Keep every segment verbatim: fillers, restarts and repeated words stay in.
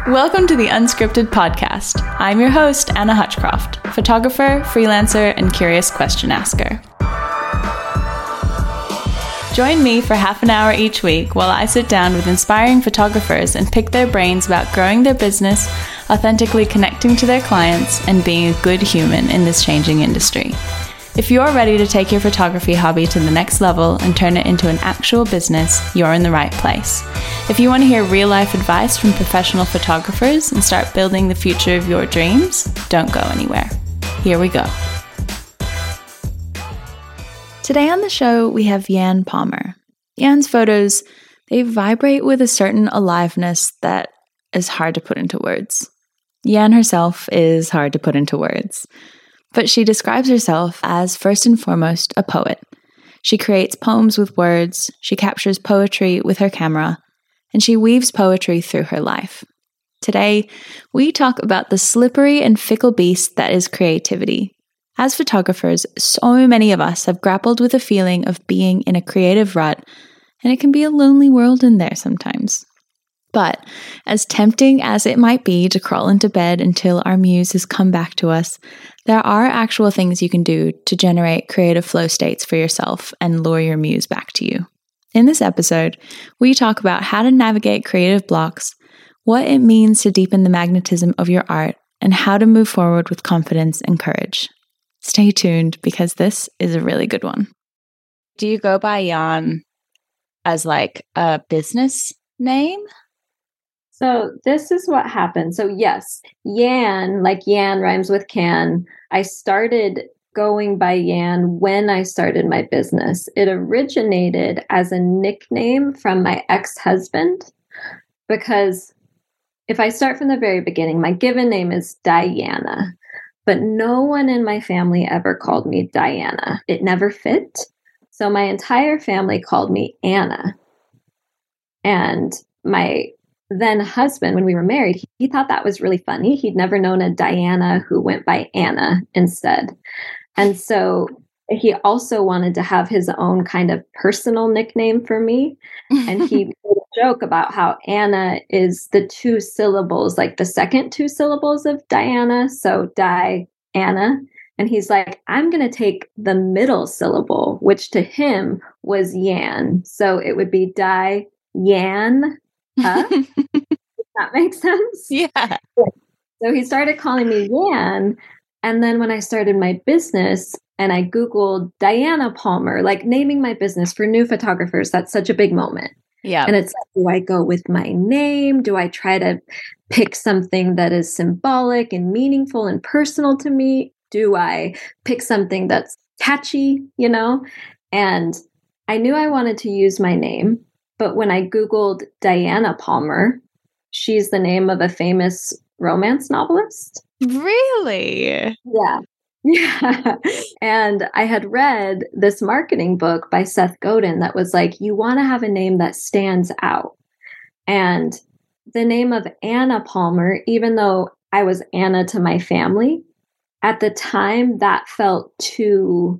Welcome to the Unscripted Podcast. I'm your host, Anna Hutchcroft, photographer, freelancer, and curious question asker. Join me for half an hour each week while I sit down with inspiring photographers and pick their brains about growing their business, authentically connecting to their clients, and being a good human in this changing industry. If you're ready to take your photography hobby to the next level and turn it into an actual business, you're in the right place. If you want to hear real-life advice from professional photographers and start building the future of your dreams, don't go anywhere. Here we go. Today on the show, we have Yan Palmer. Yan's photos, they vibrate with a certain aliveness that is hard to put into words. Yan herself is hard to put into words. But she describes herself as, first and foremost, a poet. She creates poems with words, she captures poetry with her camera, and she weaves poetry through her life. Today, we talk about the slippery and fickle beast that is creativity. As photographers, so many of us have grappled with the feeling of being in a creative rut, and it can be a lonely world in there sometimes. But as tempting as it might be to crawl into bed until our muse has come back to us, there are actual things you can do to generate creative flow states for yourself and lure your muse back to you. In this episode, we talk about how to navigate creative blocks, what it means to deepen the magnetism of your art, and how to move forward with confidence and courage. Stay tuned because this is a really good one. Do you go by Yan as like a business name? So this is what happened. So yes, Yan, like Yan rhymes with can. I started going by Yan when I started my business. It originated as a nickname from my ex-husband because if I start from the very beginning, my given name is Diana, but no one in my family ever called me Diana. It never fit. So my entire family called me Anna. And my then husband, when we were married, he, he thought that was really funny. He'd never known a Diana who went by Anna instead. And so he also wanted to have his own kind of personal nickname for me. And he made a joke about how Anna is the two syllables, like the second two syllables of Diana. So Di-Anna. And he's like, I'm going to take the middle syllable, which to him was Yan. So it would be Di-Yan. Huh? Does that make sense? Yeah. So he started calling me Yan. And then when I started my business and I Googled Diana Palmer, like naming my business for new photographers, that's such a big moment. Yeah. And it's like, do I go with my name? Do I try to pick something that is symbolic and meaningful and personal to me? Do I pick something that's catchy, you know? And I knew I wanted to use my name. But when I Googled Diana Palmer, she's the name of a famous romance novelist. Really? Yeah. Yeah. And I had read this marketing book by Seth Godin that was like, you want to have a name that stands out. And the name of Anna Palmer, even though I was Anna to my family, at the time that felt too,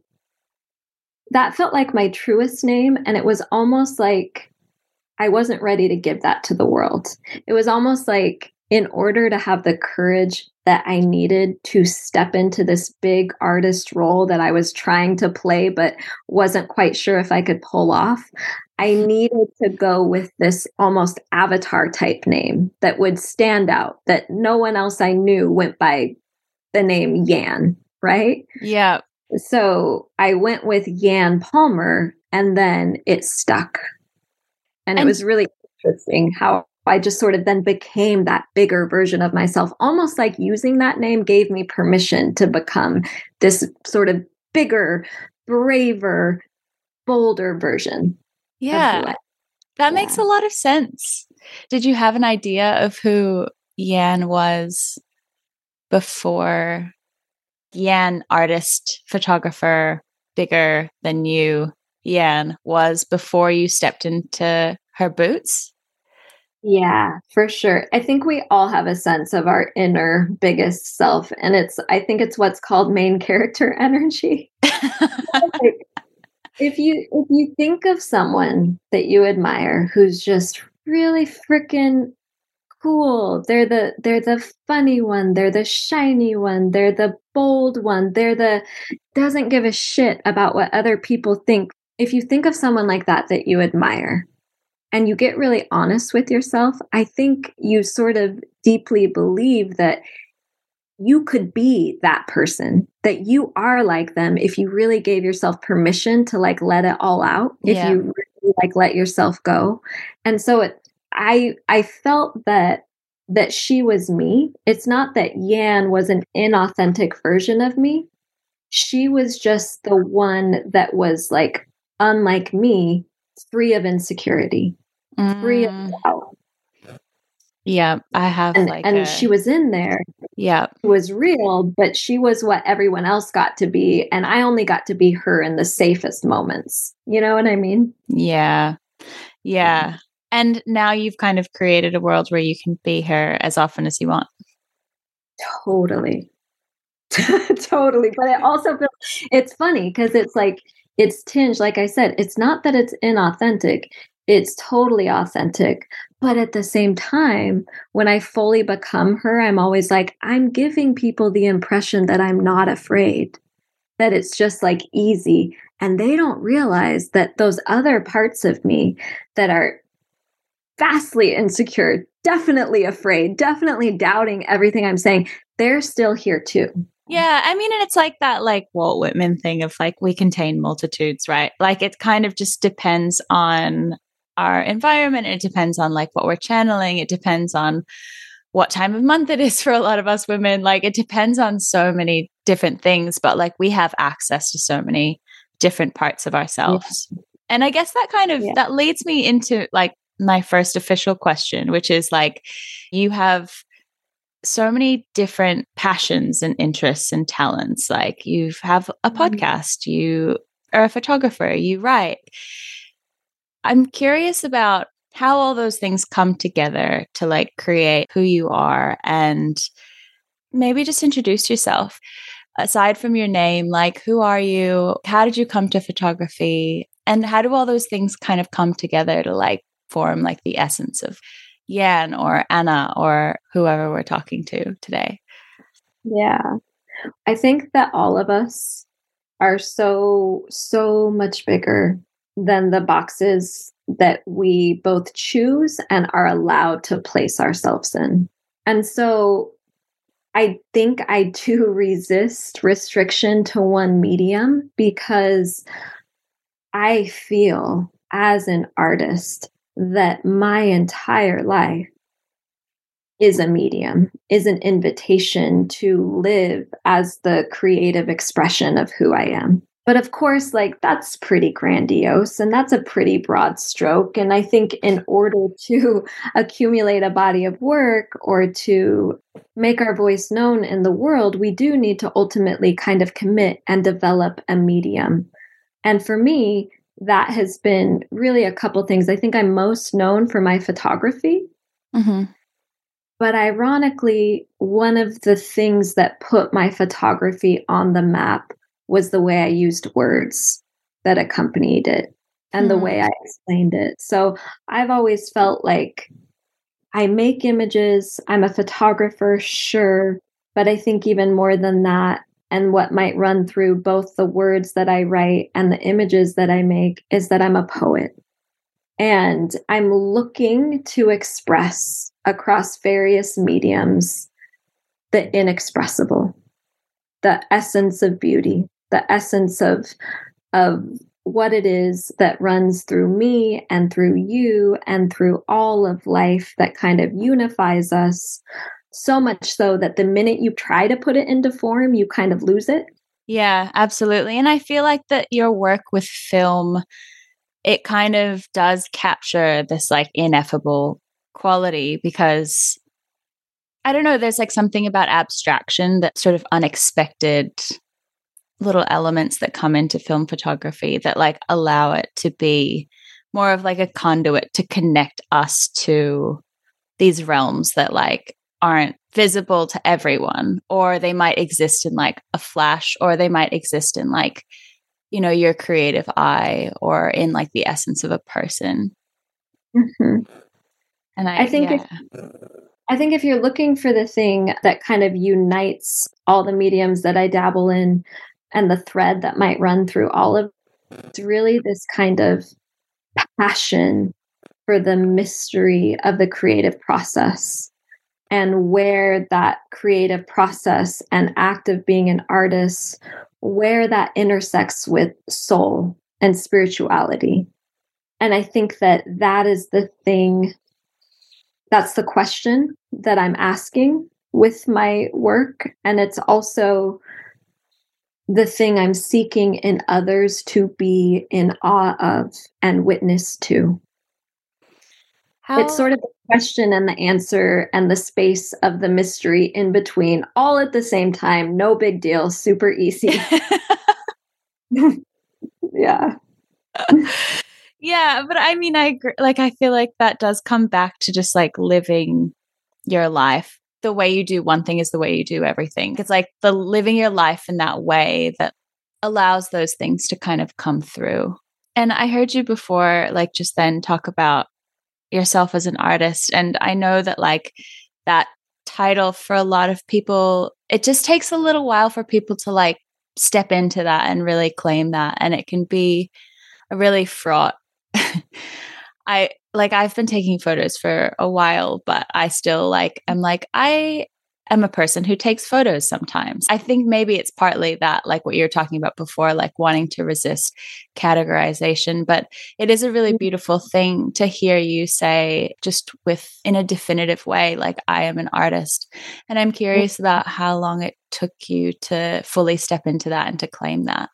that felt like my truest name. And it was almost like I wasn't ready to give that to the world. It was almost like in order to have the courage that I needed to step into this big artist role that I was trying to play, but wasn't quite sure if I could pull off, I needed to go with this almost avatar type name that would stand out, that no one else I knew went by the name Yan, right? Yeah. So I went with Yan Palmer and then it stuck. And, and it was really interesting how I just sort of then became that bigger version of myself, almost like using that name gave me permission to become this sort of bigger, braver, bolder version. Yeah, that yeah. makes a lot of sense. Did you have an idea of who Yan was before? Yan, artist, photographer, bigger than you, Yan was before you stepped into her boots? Yeah, for sure. I think we all have a sense of our inner biggest self. And it's, I think it's what's called main character energy. Like, if you, if you think of someone that you admire who's just really freaking cool. They're the they're the funny one. They're the shiny one. They're the bold one. They're the doesn't give a shit about what other people think. If you think of someone like that that you admire and you get really honest with yourself, I think you sort of deeply believe that you could be that person, that you are like them if you really gave yourself permission to like let it all out, if Yeah. you really like let yourself go. And so it I I felt that that she was me. It's not that Yan was an inauthentic version of me. She was just the one that was like unlike me, free of insecurity, free of Mm, doubt. yeah, I have And like and a she was in there. yeah. It was real, but she was what everyone else got to be, and I only got to be her in the safest moments. You know what I mean? Yeah. Yeah. And now you've kind of created a world where you can be her as often as you want. Totally. Totally. But it also feels it's funny because it's like it's tinged, like I said, it's not that it's inauthentic. It's totally authentic. But at the same time, when I fully become her, I'm always like, I'm giving people the impression that I'm not afraid, that it's just like easy. And they don't realize that those other parts of me that are vastly insecure, definitely afraid, definitely doubting everything I'm saying, they're still here too. Yeah, I mean, and it's like that like Walt Whitman thing of like we contain multitudes, right? Like it kind of just depends on our environment. It depends on like what we're channeling. It depends on what time of month it is for a lot of us women. Like it depends on so many different things, but like we have access to so many different parts of ourselves. Yeah. And I guess that kind of yeah. that leads me into like my first official question, which is like you have so many different passions and interests and talents. Like you have a podcast, you are a photographer, you write. I'm curious about how all those things come together to like create who you are, and maybe just introduce yourself. Aside from your name, like who are you? How did you come to photography? And how do all those things kind of come together to like form like the essence of Yan or Anna or whoever we're talking to today? Yeah. I think that all of us are so, so much bigger than the boxes that we both choose and are allowed to place ourselves in. And so I think I do resist restriction to one medium because I feel as an artist that my entire life is a medium, is an invitation to live as the creative expression of who I am. But of course, like that's pretty grandiose and that's a pretty broad stroke. And I think in order to accumulate a body of work or to make our voice known in the world, we do need to ultimately kind of commit and develop a medium. And for me, that has been really a couple things. I think I'm most known for my photography. Mm-hmm. But ironically, one of the things that put my photography on the map was the way I used words that accompanied it and mm. the way I explained it. So I've always felt like I make images. I'm a photographer, sure. But I think even more than that, and what might run through both the words that I write and the images that I make, is that I'm a poet. And I'm looking to express across various mediums the inexpressible, the essence of beauty, the essence of, of what it is that runs through me and through you and through all of life that kind of unifies us, so much so that the minute you try to put it into form, you kind of lose it. Yeah, absolutely. And I feel like that your work with film, it kind of does capture this like ineffable quality because I don't know, there's like something about abstraction, that sort of unexpected little elements that come into film photography that like allow it to be more of like a conduit to connect us to these realms that like aren't visible to everyone, or they might exist in like a flash, or they might exist in like, you know, your creative eye or in like the essence of a person. Mm-hmm. And I, I think yeah. it, I think if you're looking for the thing that kind of unites all the mediums that I dabble in and the thread that might run through all of it, it's really this kind of passion for the mystery of the creative process and where that creative process and act of being an artist, where that intersects with soul and spirituality. And I think that that is the thing, that's the question that I'm asking with my work. And it's also the thing I'm seeking in others to be in awe of and witness to. How- it's sort of the question and the answer and the space of the mystery in between, all at the same time. No big deal, super easy. Yeah. Yeah, but I mean, I agree. Like, I feel like that does come back to just like living your life. The way you do one thing is the way you do everything. It's like the living your life in that way that allows those things to kind of come through. And I heard you before, like just then talk about yourself as an artist. And I know that like that title for a lot of people, it just takes a little while for people to like step into that and really claim that. And it can be a really fraught. I like I've been taking photos for a while, but I still like I'm like I am a person who takes photos sometimes. I think maybe it's partly that, like what you were talking about before, like wanting to resist categorization, but it is a really beautiful thing to hear you say just with in a definitive way, like I am an artist. And I'm curious about how long it took you to fully step into that and to claim that.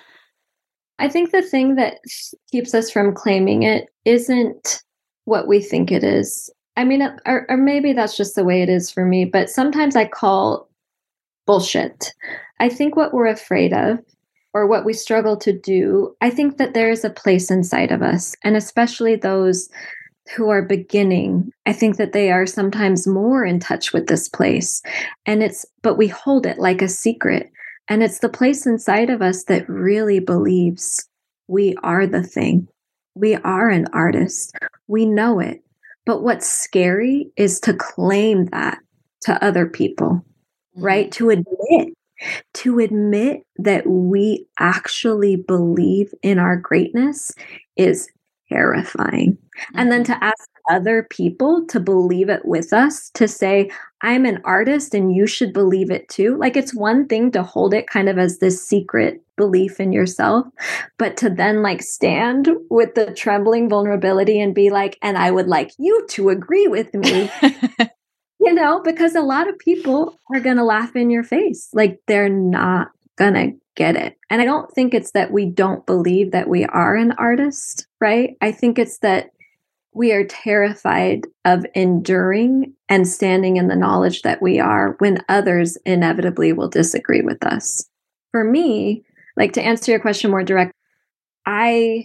I think the thing that keeps us from claiming it isn't what we think it is. I mean, or, or maybe that's just the way it is for me, but sometimes I call bullshit. I think what we're afraid of or what we struggle to do, I think that there is a place inside of us, and especially those who are beginning, I think that they are sometimes more in touch with this place. And it's, but we hold it like a secret. And it's the place inside of us that really believes we are the thing. We are an artist. We know it. But what's scary is to claim that to other people, mm-hmm. right? To admit, to admit that we actually believe in our greatness is terrifying. Mm-hmm. And then to ask other people to believe it with us, to say, I'm an artist and you should believe it too. Like, it's one thing to hold it kind of as this secret belief in yourself, but to then like stand with the trembling vulnerability and be like, and I would like you to agree with me, you know, because a lot of people are going to laugh in your face. Like, they're not going to get it. And I don't think it's that we don't believe that we are an artist, right? I think it's that we are terrified of enduring and standing in the knowledge that we are when others inevitably will disagree with us. For me, like, to answer your question more direct, I,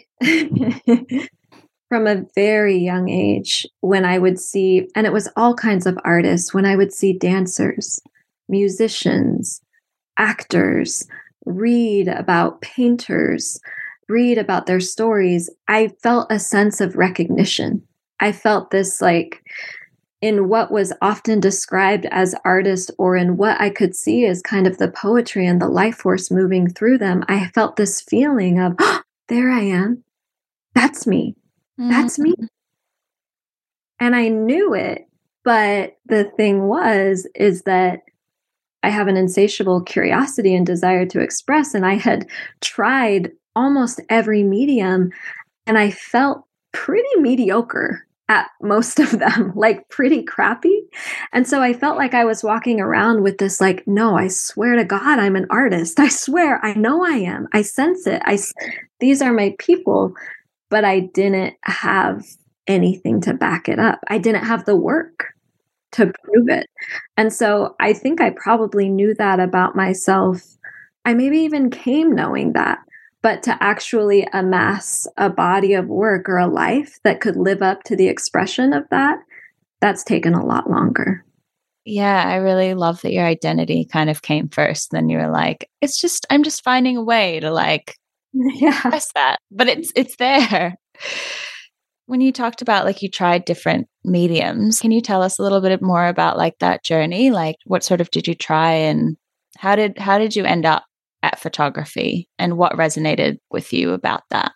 from a very young age, when I would see, and it was all kinds of artists, when I would see dancers, musicians, actors, read about painters, read about their stories, I felt a sense of recognition. I felt this, like, in what was often described as artist, or in what I could see as kind of the poetry and the life force moving through them, I felt this feeling of, oh, there I am. That's me. That's me. And I knew it. But the thing was, is that I have an insatiable curiosity and desire to express. And I had tried almost every medium, and I felt pretty mediocre at most of them, like pretty crappy. And so I felt like I was walking around with this, like, no, I swear to God, I'm an artist. I swear, I know I am. I sense it. I, these are my people. But I didn't have anything to back it up. I didn't have the work to prove it. And so I think I probably knew that about myself. I maybe even came knowing that. But to actually amass a body of work or a life that could live up to the expression of that, that's taken a lot longer. Yeah, I really love that your identity kind of came first. Then you were like, it's just, I'm just finding a way to like yeah. express that. But it's it's there. When you talked about like you tried different mediums, can you tell us a little bit more about like that journey? Like what sort of did you try and how did how did you end up at photography and what resonated with you about that?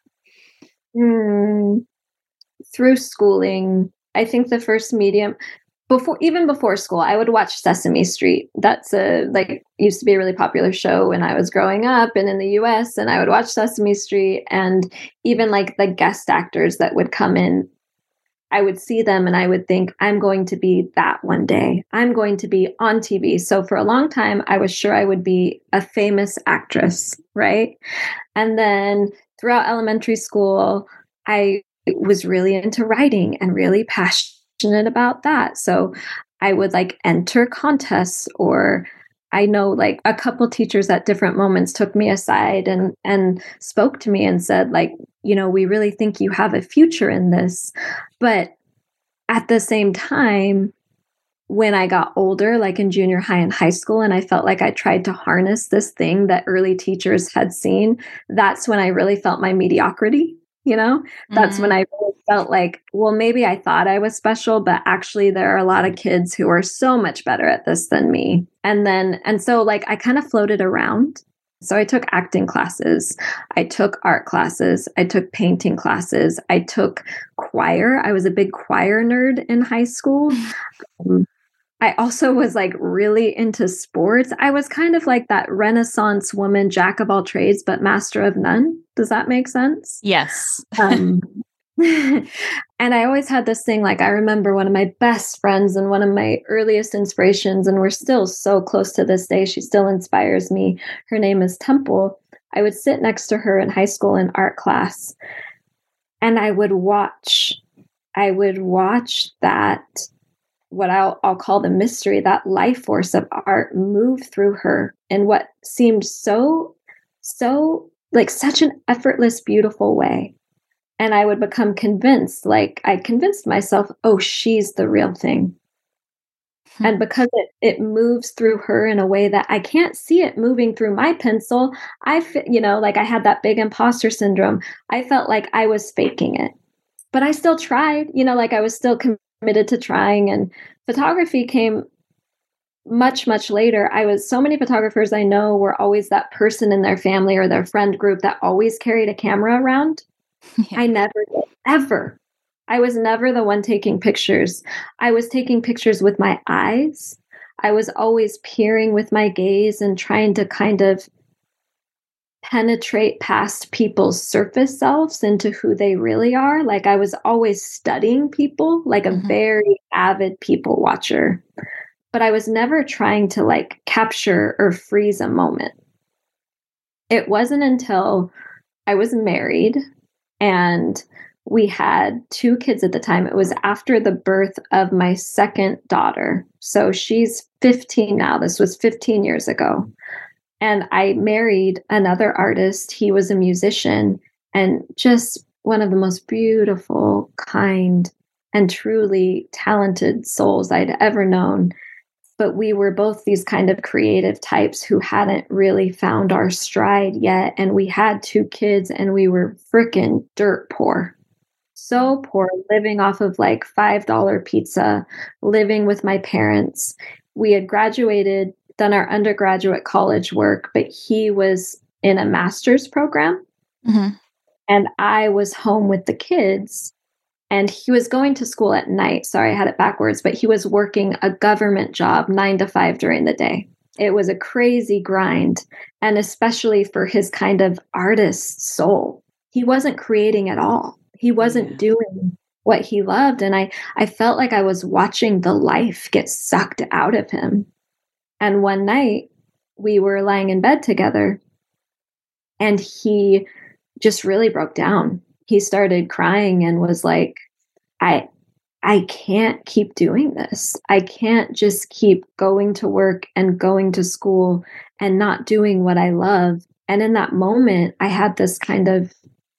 Mm, through schooling, I think the first medium before even before school, I would watch Sesame Street. That's a like used to be a really popular show when I was growing up and in the U S, and I would watch Sesame Street, and even like the guest actors that would come in, I would see them and I would think, I'm going to be that one day. I'm going to be on T V. So for a long time, I was sure I would be a famous actress, right? And then throughout elementary school, I was really into writing and really passionate about that. So I would like enter contests, or I know like a couple teachers at different moments took me aside and and spoke to me and said like, you know, we really think you have a future in this. But at the same time, when I got older, like in junior high and high school, and I felt like I tried to harness this thing that early teachers had seen, that's when I really felt my mediocrity. You know, that's mm-hmm. when I really felt like, well, maybe I thought I was special, but actually there are a lot of kids who are so much better at this than me. And then, and so like I kind of floated around. So I took acting classes, I took art classes, I took painting classes, I took choir. I was a big choir nerd in high school. Um, I also was like really into sports. I was kind of like that Renaissance woman, jack of all trades, but master of none. Does that make sense? Yes. um, and I always had this thing, like I remember one of my best friends and one of my earliest inspirations, and we're still so close to this day. She still inspires me. Her name is Temple. I would sit next to her in high school in art class, and I would watch, I would watch that what I'll, I'll call the mystery, that life force of art move through her in what seemed so, so like such an effortless, beautiful way. And I would become convinced, like I convinced myself, oh, she's the real thing. Hmm. And because it, it moves through her in a way that I can't see it moving through my pencil, I, you know, like I had that big imposter syndrome. I felt like I was faking it, but I still tried, you know, like I was still com- committed to trying. And photography came much, much later. I was so many photographers I know were always that person in their family or their friend group that always carried a camera around. Yeah. I never did, ever. I was never the one taking pictures. I was taking pictures with my eyes. I was always peering with my gaze and trying to kind of penetrate past people's surface selves into who they really are. Like I was always studying people, like a mm-hmm. very avid people watcher. But I was never trying to like capture or freeze a moment. It wasn't until I was married and we had two kids at the time. It was after the birth of my second daughter. So she's fifteen now. This was fifteen years ago. And I married another artist. He was a musician and just one of the most beautiful, kind, and truly talented souls I'd ever known. But we were both these kind of creative types who hadn't really found our stride yet. And we had two kids and we were frickin' dirt poor. So poor, living off of like five dollar pizza, living with my parents. We had graduated, done our undergraduate college work, but he was in a master's program. Mm-hmm. And I was home with the kids. And he was going to school at night. Sorry, I had it backwards, but he was working a government job nine to five during the day. It was a crazy grind. And especially for his kind of artist soul, he wasn't creating at all. He wasn't yeah. doing what he loved. And I, I felt like I was watching the life get sucked out of him. And one night we were lying in bed together and he just really broke down. He started crying and was like, I, I can't keep doing this. I can't just keep going to work and going to school and not doing what I love. And in that moment, I had this kind of,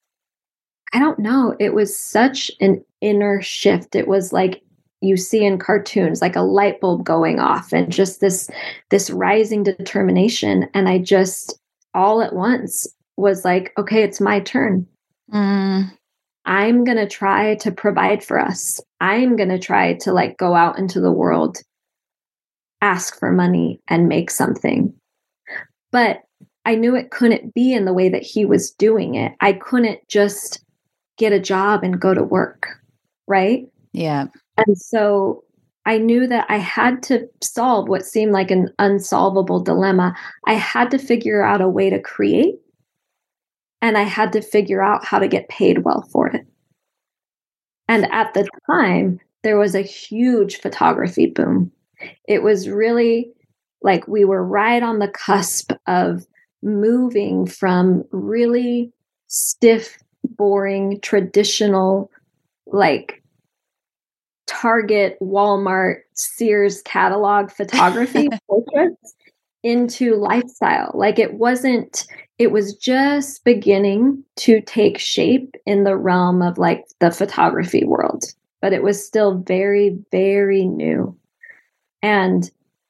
I don't know, it was such an inner shift. It was like you see in cartoons, like a light bulb going off and just this, this rising determination. And I just all at once was like, okay, it's my turn. Mm. I'm going to try to provide for us. I'm going to try to like go out into the world, ask for money and make something. But I knew it couldn't be in the way that he was doing it. I couldn't just get a job and go to work. Right. Yeah. And so I knew that I had to solve what seemed like an unsolvable dilemma. I had to figure out a way to create, and I had to figure out how to get paid well for it. And at the time, there was a huge photography boom. It was really like we were right on the cusp of moving from really stiff, boring, traditional, like Target, Walmart, Sears catalog photography portraits into lifestyle. Like it wasn't, it was just beginning to take shape in the realm of like the photography world, but it was still very, very new. And,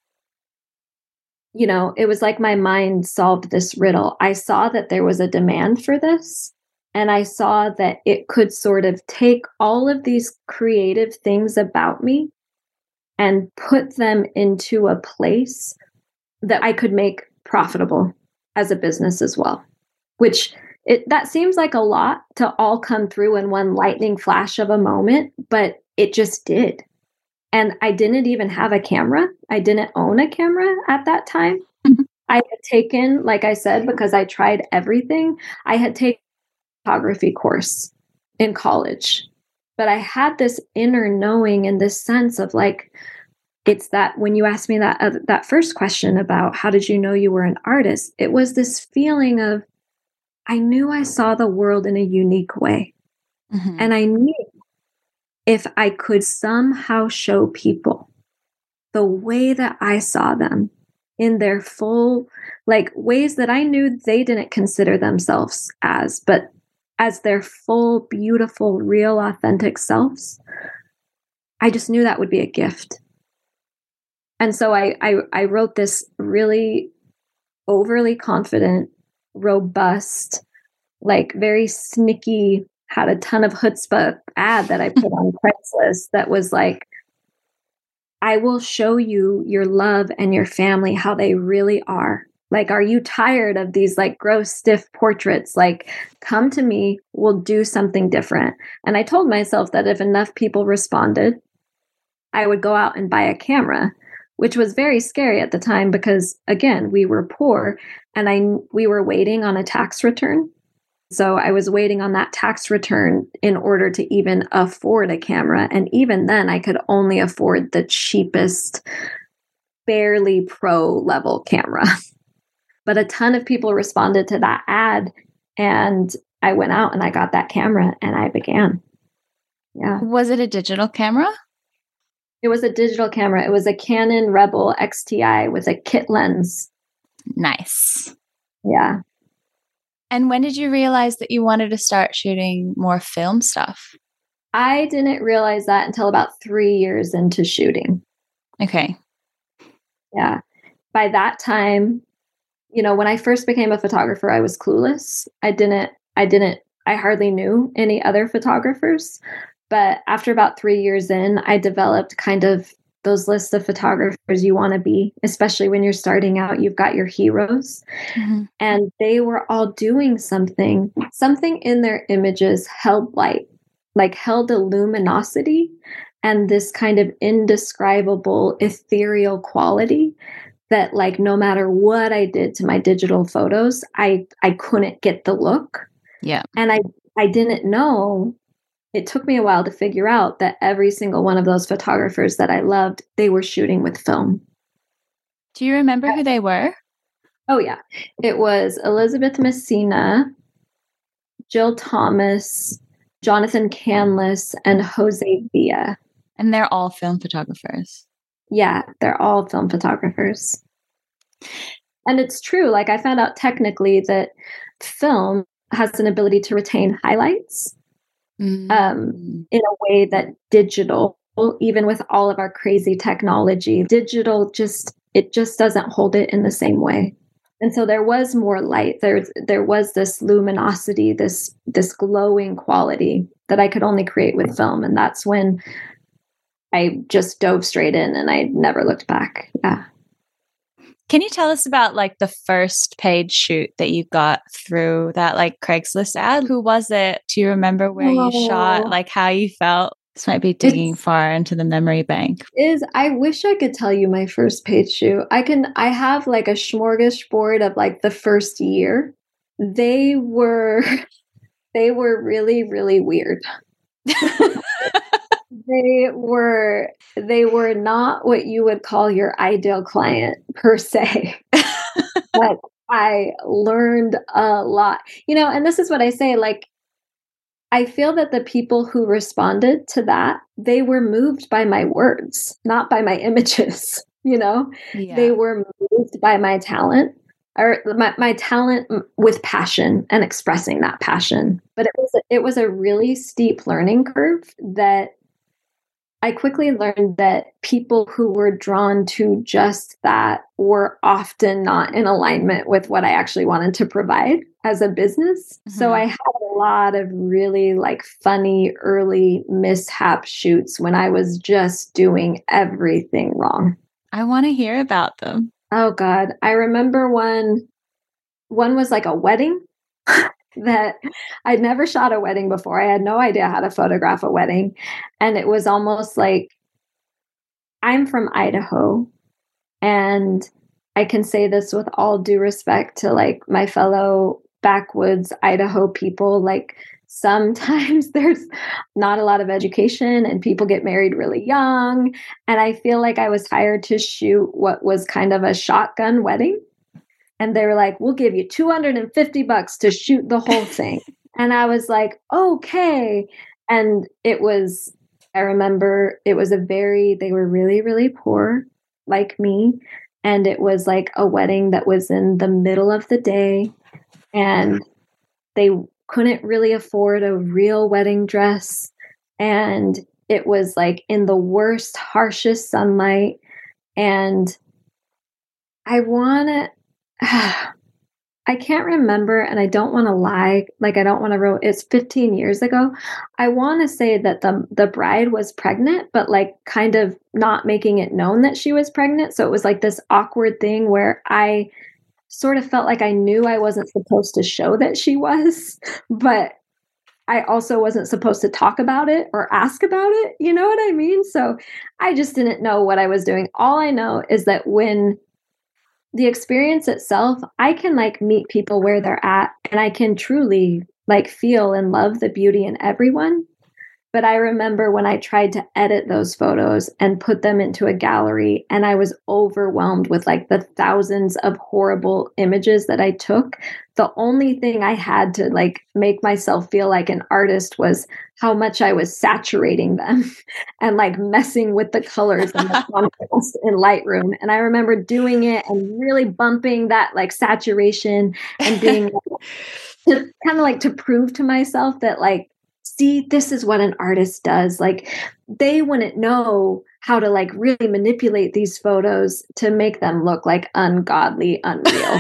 you know, it was like my mind solved this riddle. I saw that there was a demand for this. And I saw that it could sort of take all of these creative things about me and put them into a place that I could make profitable as a business as well, which it that seems like a lot to all come through in one lightning flash of a moment, but it just did. And I didn't even have a camera. I didn't own a camera at that time. Mm-hmm. I had taken, like I said, because I tried everything, I had taken a photography course in college. But I had this inner knowing and this sense of like, it's that when you asked me that uh, that first question about how did you know you were an artist, it was this feeling of, I knew I saw the world in a unique way. Mm-hmm. And I knew if I could somehow show people the way that I saw them in their full, like ways that I knew they didn't consider themselves as, but as their full, beautiful, real, authentic selves, I just knew that would be a gift. And so I, I, I wrote this really overly confident, robust, like very snicky, had a ton of chutzpah ad that I put on Craigslist that was like, I will show you your love and your family, how they really are. Like, are you tired of these like gross, stiff portraits? Like, come to me, we'll do something different. And I told myself that if enough people responded, I would go out and buy a camera, which was very scary at the time because, again, we were poor and I we were waiting on a tax return. So I was waiting on that tax return in order to even afford a camera. And even then, I could only afford the cheapest, barely pro level camera. But a ton of people responded to that ad. And I went out and I got that camera and I began. Yeah. Was it a digital camera? It was a digital camera. It was a Canon Rebel X T I with a kit lens. Nice. Yeah. And when did you realize that you wanted to start shooting more film stuff? I didn't realize that until about three years into shooting. Okay. Yeah. By that time, you know, when I first became a photographer, I was clueless. I didn't, I didn't, I hardly knew any other photographers. But after about three years in, I developed kind of those lists of photographers you want to be, especially when you're starting out. You've got your heroes. Mm-hmm. And they were all doing something, something in their images held light, like held a luminosity and this kind of indescribable, ethereal quality that, like, no matter what I did to my digital photos, I, I couldn't get the look. Yeah. And I, I didn't know. It took me a while to figure out that every single one of those photographers that I loved, they were shooting with film. Do you remember who they were? Oh, yeah. It was Elizabeth Messina, Jill Thomas, Jonathan Canlis, and Jose Villa. And they're all film photographers. Yeah, they're all film photographers. And it's true. Like, I found out technically that film has an ability to retain highlights. Mm. Um, in a way that digital, even with all of our crazy technology, digital just, it just doesn't hold it in the same way. And so there was more light. There, there was this luminosity, this this glowing quality that I could only create with film. And that's when I just dove straight in and I never looked back. Yeah. Can you tell us about like the first paid shoot that you got through that like Craigslist ad? Who was it? Do you remember where oh. you shot? Like how you felt? This might be digging it's, far into the memory bank. Is I wish I could tell you my first paid shoot. I can. I have like a smorgasbord of like the first year. They were, they were really really weird. They were they were not what you would call your ideal client per se. But I learned a lot. You know, and this is what I say, like, I feel that the people who responded to that, they were moved by my words, not by my images, you know? Yeah. They were moved by my talent or my, my talent with passion and expressing that passion. But it was a, it was a really steep learning curve that I quickly learned that people who were drawn to just that were often not in alignment with what I actually wanted to provide as a business. Mm-hmm. So I had a lot of really like funny early mishap shoots when I was just doing everything wrong. I want to hear about them. Oh God. I remember one, one was like a wedding. That I'd never shot a wedding before. I had no idea how to photograph a wedding. And it was almost like, I'm from Idaho. And I can say this with all due respect to like my fellow backwoods Idaho people. Like sometimes there's not a lot of education and people get married really young. And I feel like I was hired to shoot what was kind of a shotgun wedding. And they were like, we'll give you two hundred fifty bucks to shoot the whole thing. And I was like, okay. And it was, I remember it was a very, they were really, really poor, like me. And it was like a wedding that was in the middle of the day. And they couldn't really afford a real wedding dress. And it was like in the worst, harshest sunlight. And I want to, I can't remember, and I don't want to lie. Like, I don't want to ruin. It's fifteen years ago. I want to say that the the bride was pregnant, but like kind of not making it known that she was pregnant. So it was like this awkward thing where I sort of felt like I knew I wasn't supposed to show that she was, but I also wasn't supposed to talk about it or ask about it. You know what I mean? So I just didn't know what I was doing. All I know is that when the experience itself, I can like meet people where they're at and I can truly like feel and love the beauty in everyone. But I remember when I tried to edit those photos and put them into a gallery and I was overwhelmed with like the thousands of horrible images that I took. The only thing I had to like make myself feel like an artist was how much I was saturating them and like messing with the colors and the contrast in Lightroom. And I remember doing it and really bumping that like saturation and being to kind of like to prove to myself that like, see, this is what an artist does. Like they wouldn't know how to like really manipulate these photos to make them look like ungodly, unreal.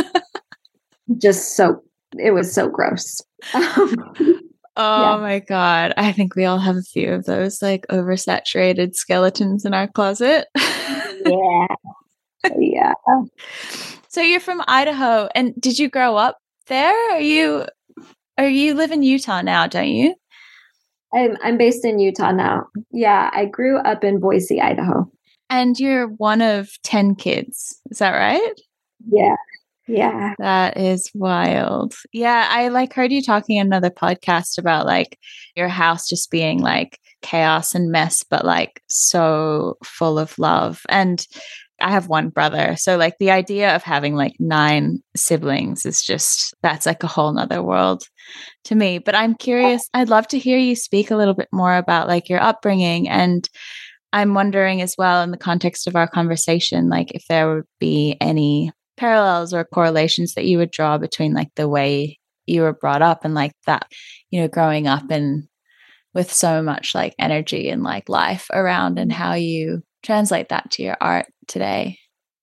Just so, it was so gross. Um, oh yeah. My God. I think we all have a few of those like oversaturated skeletons in our closet. Yeah. Yeah. So you're from Idaho, and did you grow up there? Are you, Or you live in Utah now, don't you? I'm I'm based in Utah now. Yeah, I grew up in Boise, Idaho. And you're one of ten kids. Is that right? Yeah. Yeah. That is wild. Yeah, I like heard you talking in another podcast about like your house just being like chaos and mess, but like so full of love. And I have one brother. So like the idea of having like nine siblings is just, that's like a whole nother world to me. But I'm curious, I'd love to hear you speak a little bit more about like your upbringing. And I'm wondering as well in the context of our conversation, like if there would be any parallels or correlations that you would draw between like the way you were brought up and like that, you know, growing up and with so much like energy and like life around and how you translate that to your art today.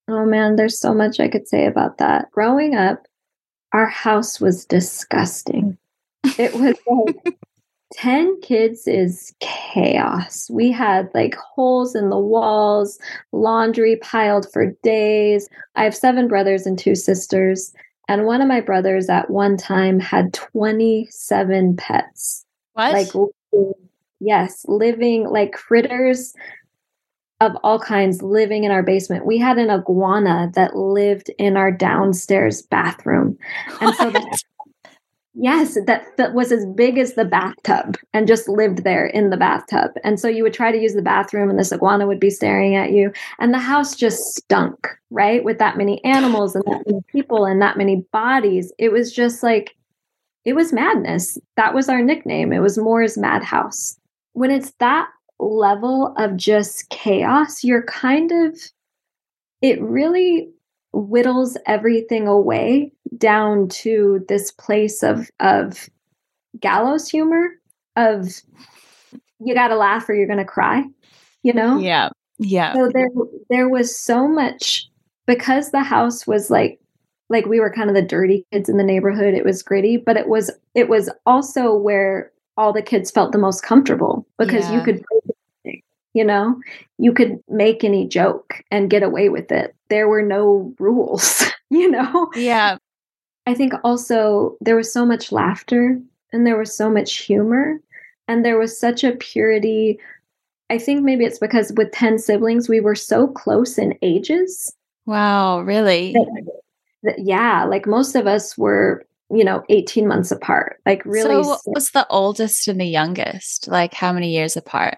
Oh man, there's so much I could say about that. Growing up, our house was disgusting. It was like ten kids is chaos. We had like holes in the walls, laundry piled for days. I have seven brothers and two sisters. And one of my brothers at one time had twenty-seven pets. What? Like, yes, living like critters of all kinds living in our basement. We had an iguana that lived in our downstairs bathroom. And so that, yes, that, that was as big as the bathtub and just lived there in the bathtub. And so you would try to use the bathroom and this iguana would be staring at you. And the house just stunk, right? With that many animals and that many people and that many bodies. It was just like, it was madness. That was our nickname. It was Moore's Madhouse. When it's that level of just chaos, you're kind of, it really whittles everything away down to this place of of gallows humor, of you gotta laugh or you're gonna cry, you know? Yeah. Yeah. So there there was so much, because the house was like like we were kind of the dirty kids in the neighborhood. It was gritty, but it was it was also where all the kids felt the most comfortable, because Yeah. you could, you know, you could make any joke and get away with it. There were no rules, you know? Yeah. I think also there was so much laughter and there was so much humor and there was such a purity. I think maybe it's because with ten siblings, we were so close in ages. Wow, really? That, that, yeah, like most of us were, you know, eighteen months apart. Like really. So what was the oldest and the youngest? Like how many years apart?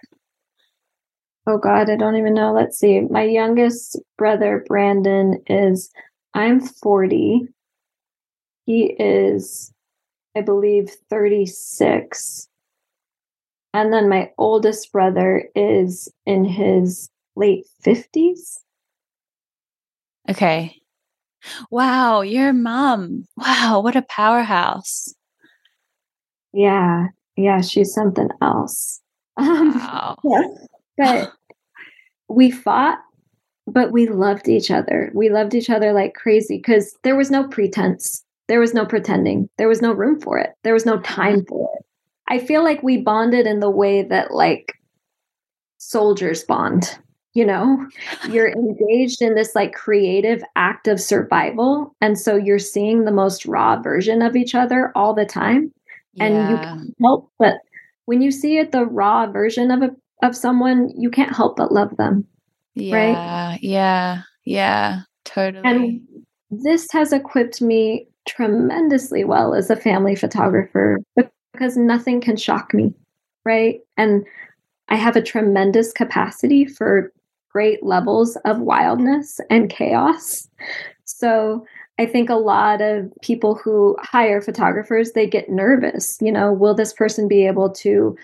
Oh God, I don't even know. Let's see. My youngest brother, Brandon, is, I'm forty. He is, I believe, thirty-six. And then my oldest brother is in his late fifties. Okay. Wow, your mom. Wow, what a powerhouse. Yeah. Yeah, she's something else. Um, Wow. yeah. But we fought, but we loved each other. We loved each other like crazy because there was no pretense. There was no pretending. There was no room for it. There was no time for it. I feel like we bonded in the way that like soldiers bond, you know, you're engaged in this like creative act of survival. And so you're seeing the most raw version of each other all the time. Yeah. And you can't help but when you see it, the raw version of a, of someone, you can't help but love them. Yeah. Right? Yeah. Yeah. Totally. And this has equipped me tremendously well as a family photographer because nothing can shock me, right? And I have a tremendous capacity for great levels of wildness and chaos. So I think a lot of people who hire photographers, they get nervous. You know, will this person be able to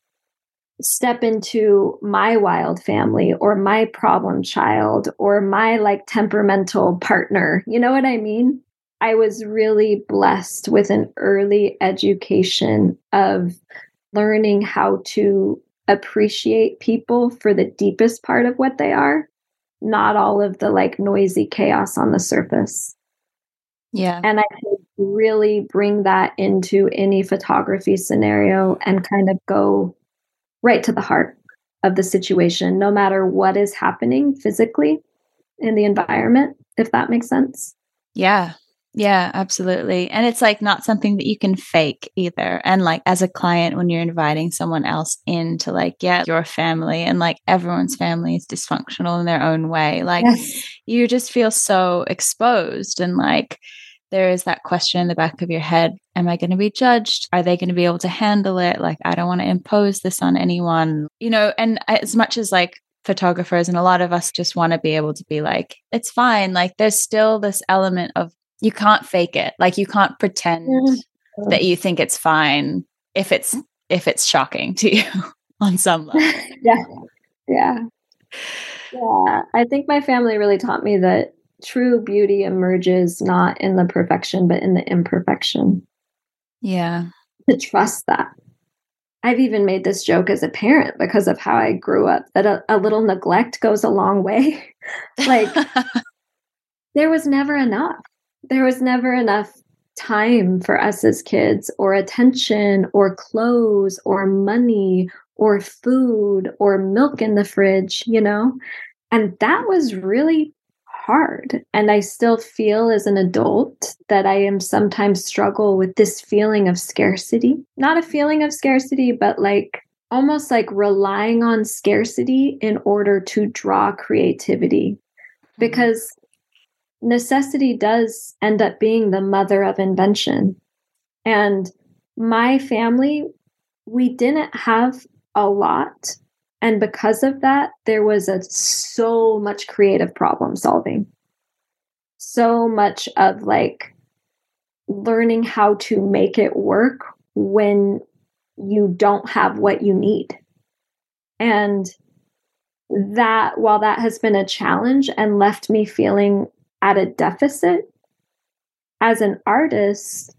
step into my wild family or my problem child or my like temperamental partner? You know what I mean? I was really blessed with an early education of learning how to appreciate people for the deepest part of what they are, not all of the like noisy chaos on the surface. Yeah. And I could really bring that into any photography scenario and kind of go right to the heart of the situation, no matter what is happening physically in the environment, if that makes sense. Yeah. Yeah, absolutely. And it's like not something that you can fake either. And like as a client, when you're inviting someone else in to like, yeah, your family and like everyone's family is dysfunctional in their own way. Like yes. You just feel so exposed and like there is that question in the back of your head. Am I going to be judged? Are they going to be able to handle it? Like, I don't want to impose this on anyone, you know, and as much as like photographers and a lot of us just want to be able to be like, it's fine. Like there's still this element of you can't fake it. Like you can't pretend mm-hmm. that you think it's fine if it's if it's shocking to you on some level. yeah. Yeah. Yeah. I think my family really taught me that true beauty emerges not in the perfection, but in the imperfection. Yeah. To trust that. I've even made this joke as a parent because of how I grew up, that a, a little neglect goes a long way. Like there was never enough. There was never enough time for us as kids, or attention, or clothes, or money, or food, or milk in the fridge, you know? And that was really hard. And I still feel as an adult that I am sometimes struggle with this feeling of scarcity. Not a feeling of scarcity, but like almost like relying on scarcity in order to draw creativity. Because necessity does end up being the mother of invention. And my family, we didn't have a lot. And because of that, there was a, so much creative problem solving. So much of like learning how to make it work when you don't have what you need. And that, while that has been a challenge and left me feeling at a deficit, as an artist,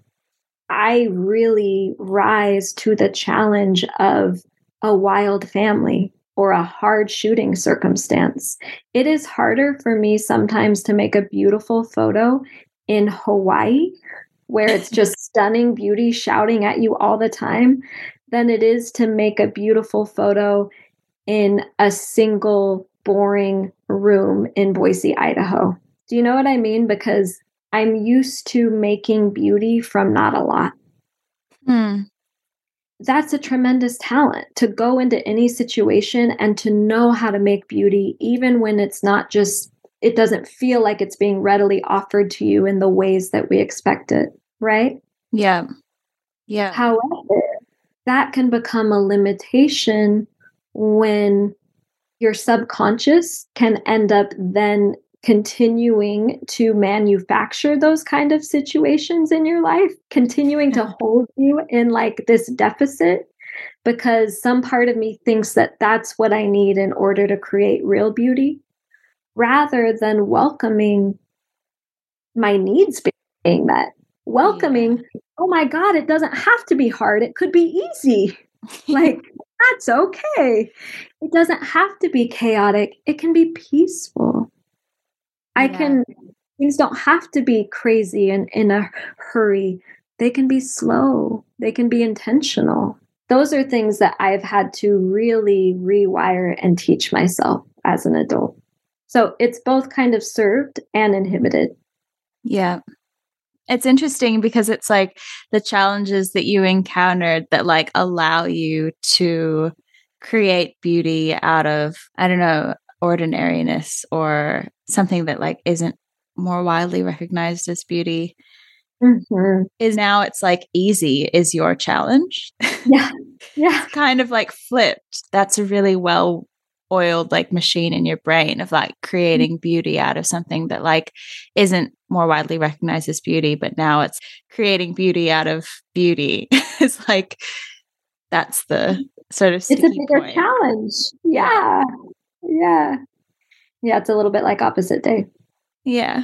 I really rise to the challenge of a wild family or a hard shooting circumstance. It is harder for me sometimes to make a beautiful photo in Hawaii, where it's just stunning beauty shouting at you all the time, than it is to make a beautiful photo in a single boring room in Boise, Idaho. Do you know what I mean? Because I'm used to making beauty from not a lot. Hmm. That's a tremendous talent, to go into any situation and to know how to make beauty, even when it's not just, it doesn't feel like it's being readily offered to you in the ways that we expect it, right? Yeah. Yeah. However, that can become a limitation when your subconscious can end up then continuing to manufacture those kind of situations in your life, continuing to hold you in like this deficit, because some part of me thinks that that's what I need in order to create real beauty, rather than welcoming my needs being met. Welcoming, yeah. Oh my God, it doesn't have to be hard. It could be easy. Like, that's okay. It doesn't have to be chaotic. It can be peaceful. I yeah. can, things don't have to be crazy and in a hurry. They can be slow. They can be intentional. Those are things that I've had to really rewire and teach myself as an adult. So it's both kind of served and inhibited. Yeah. It's interesting because it's like the challenges that you encountered that like allow you to create beauty out of, I don't know, ordinariness or something that like isn't more widely recognized as beauty. Mm-hmm. Is now it's like easy is your challenge. Yeah. Yeah. It's kind of like flipped. That's a really well oiled like machine in your brain of like creating beauty out of something that like isn't more widely recognized as beauty, but now it's creating beauty out of beauty. It's like that's the sort of it's a bigger point. challenge. Yeah. Yeah. Yeah, it's a little bit like opposite day. Yeah.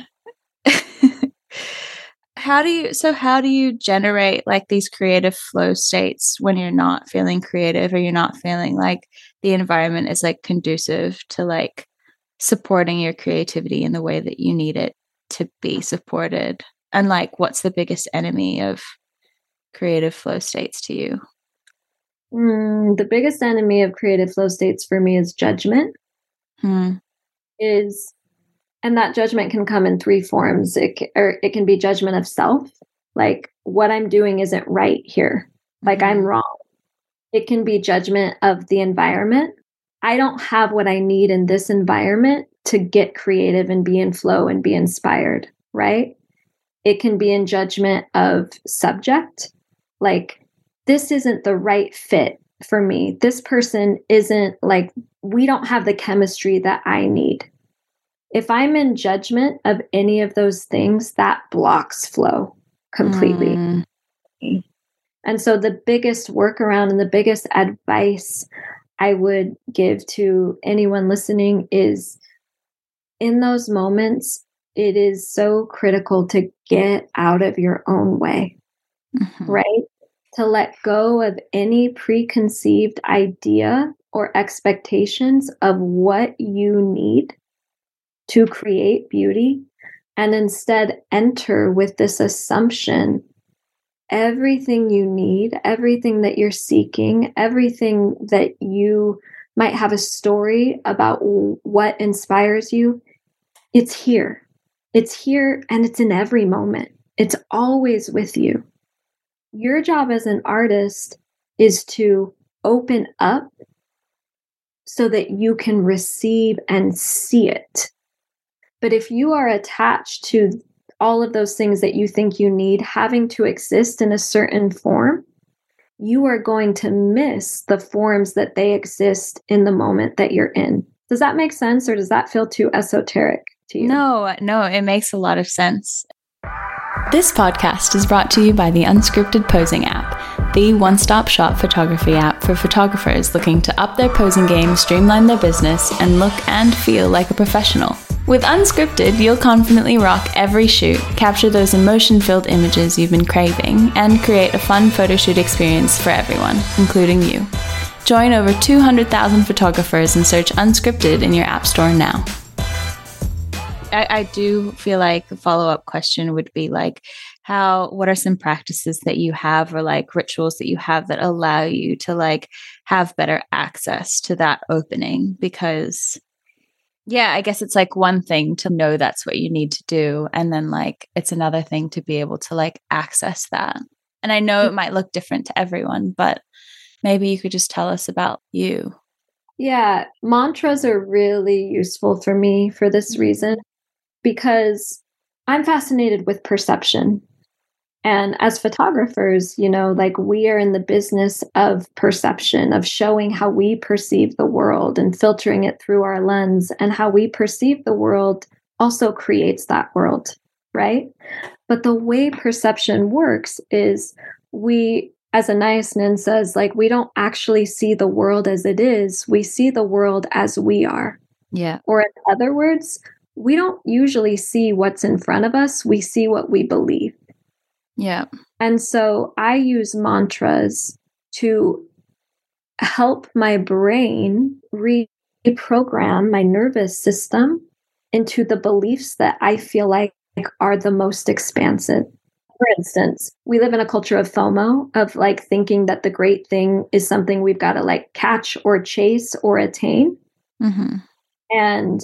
How do you, so how do you generate like these creative flow states when you're not feeling creative or you're not feeling like the environment is like conducive to like supporting your creativity in the way that you need it to be supported? And like, what's the biggest enemy of creative flow states to you? Mm, the biggest enemy of creative flow states for me is judgment. Hmm. Is And that judgment can come in three forms. It can, or it can be judgment of self, like what I'm doing isn't right here, like mm-hmm. I'm wrong. It can be judgment of the environment. I don't have what I need in this environment to get creative and be in flow and be inspired, right? It can be in judgment of subject, like this isn't the right fit for me. This person isn't like, we don't have the chemistry that I need. If I'm in judgment of any of those things, that blocks flow completely. Mm. And so the biggest workaround and the biggest advice I would give to anyone listening is, in those moments, it is so critical to get out of your own way, mm-hmm. right? To let go of any preconceived idea or expectations of what you need to create beauty, and instead enter with this assumption everything you need, everything that you're seeking, everything that you might have a story about what inspires you, it's here. It's here and it's in every moment. It's always with you. Your job as an artist is to open up so that you can receive and see it. But if you are attached to all of those things that you think you need having to exist in a certain form, you are going to miss the forms that they exist in the moment that you're in. Does that make sense, or does that feel too esoteric to you? No, no, it makes a lot of sense. This podcast is brought to you by the Unscripted Posing app, the one-stop shop photography app for photographers looking to up their posing game, streamline their business, and look and feel like a professional. With Unscripted, you'll confidently rock every shoot, capture those emotion-filled images you've been craving, and create a fun photo shoot experience for everyone, including you. Join over two hundred thousand photographers and search Unscripted in your app store now. I, I do feel like the follow-up question would be like, how, what are some practices that you have or like rituals that you have that allow you to like have better access to that opening? Because yeah, I guess it's like one thing to know that's what you need to do. And then like, it's another thing to be able to like access that. And I know it might look different to everyone, but maybe you could just tell us about you. Yeah, mantras are really useful for me for this reason, because I'm fascinated with perception. And as photographers, you know, like we are in the business of perception, of showing how we perceive the world and filtering it through our lens. And how we perceive the world also creates that world, right? But the way perception works is we, as Anais Nin says, like we don't actually see the world as it is. We see the world as we are. Yeah. Or in other words, we don't usually see what's in front of us. We see what we believe. Yeah. And so I use mantras to help my brain reprogram my nervous system into the beliefs that I feel like are the most expansive. For instance, we live in a culture of FOMO, of like thinking that the great thing is something we've got to like catch or chase or attain. Mm-hmm. And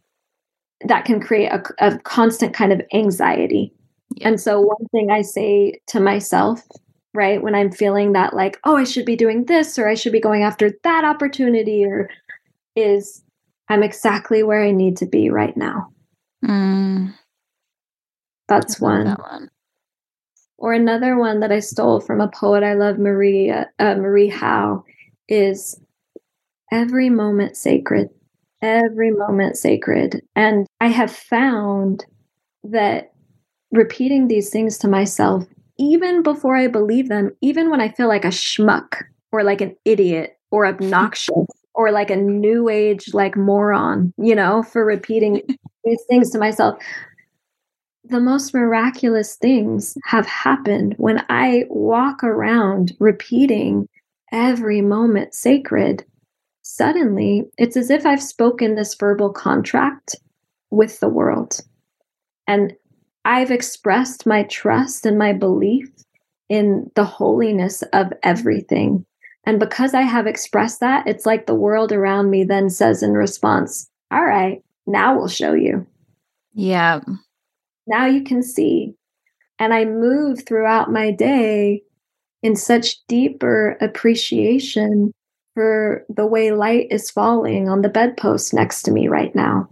that can create a, a constant kind of anxiety. Yeah. And so one thing I say to myself, right, when I'm feeling that like, oh, I should be doing this, or I should be going after that opportunity, or is I'm exactly where I need to be right now. Mm. That's one. That one. Or another one that I stole from a poet I love, Marie, uh, Marie Howe, is every moment sacred, every moment sacred. And I have found that repeating these things to myself, even before I believe them, even when I feel like a schmuck or like an idiot or obnoxious or like a new age, like moron, you know, for repeating these things to myself, the most miraculous things have happened when I walk around repeating every moment sacred. Suddenly, it's as if I've spoken this verbal contract with the world. And I've expressed my trust and my belief in the holiness of everything. And because I have expressed that, it's like the world around me then says in response, all right, now we'll show you. Yeah. Now you can see. And I move throughout my day in such deeper appreciation for the way light is falling on the bedpost next to me right now.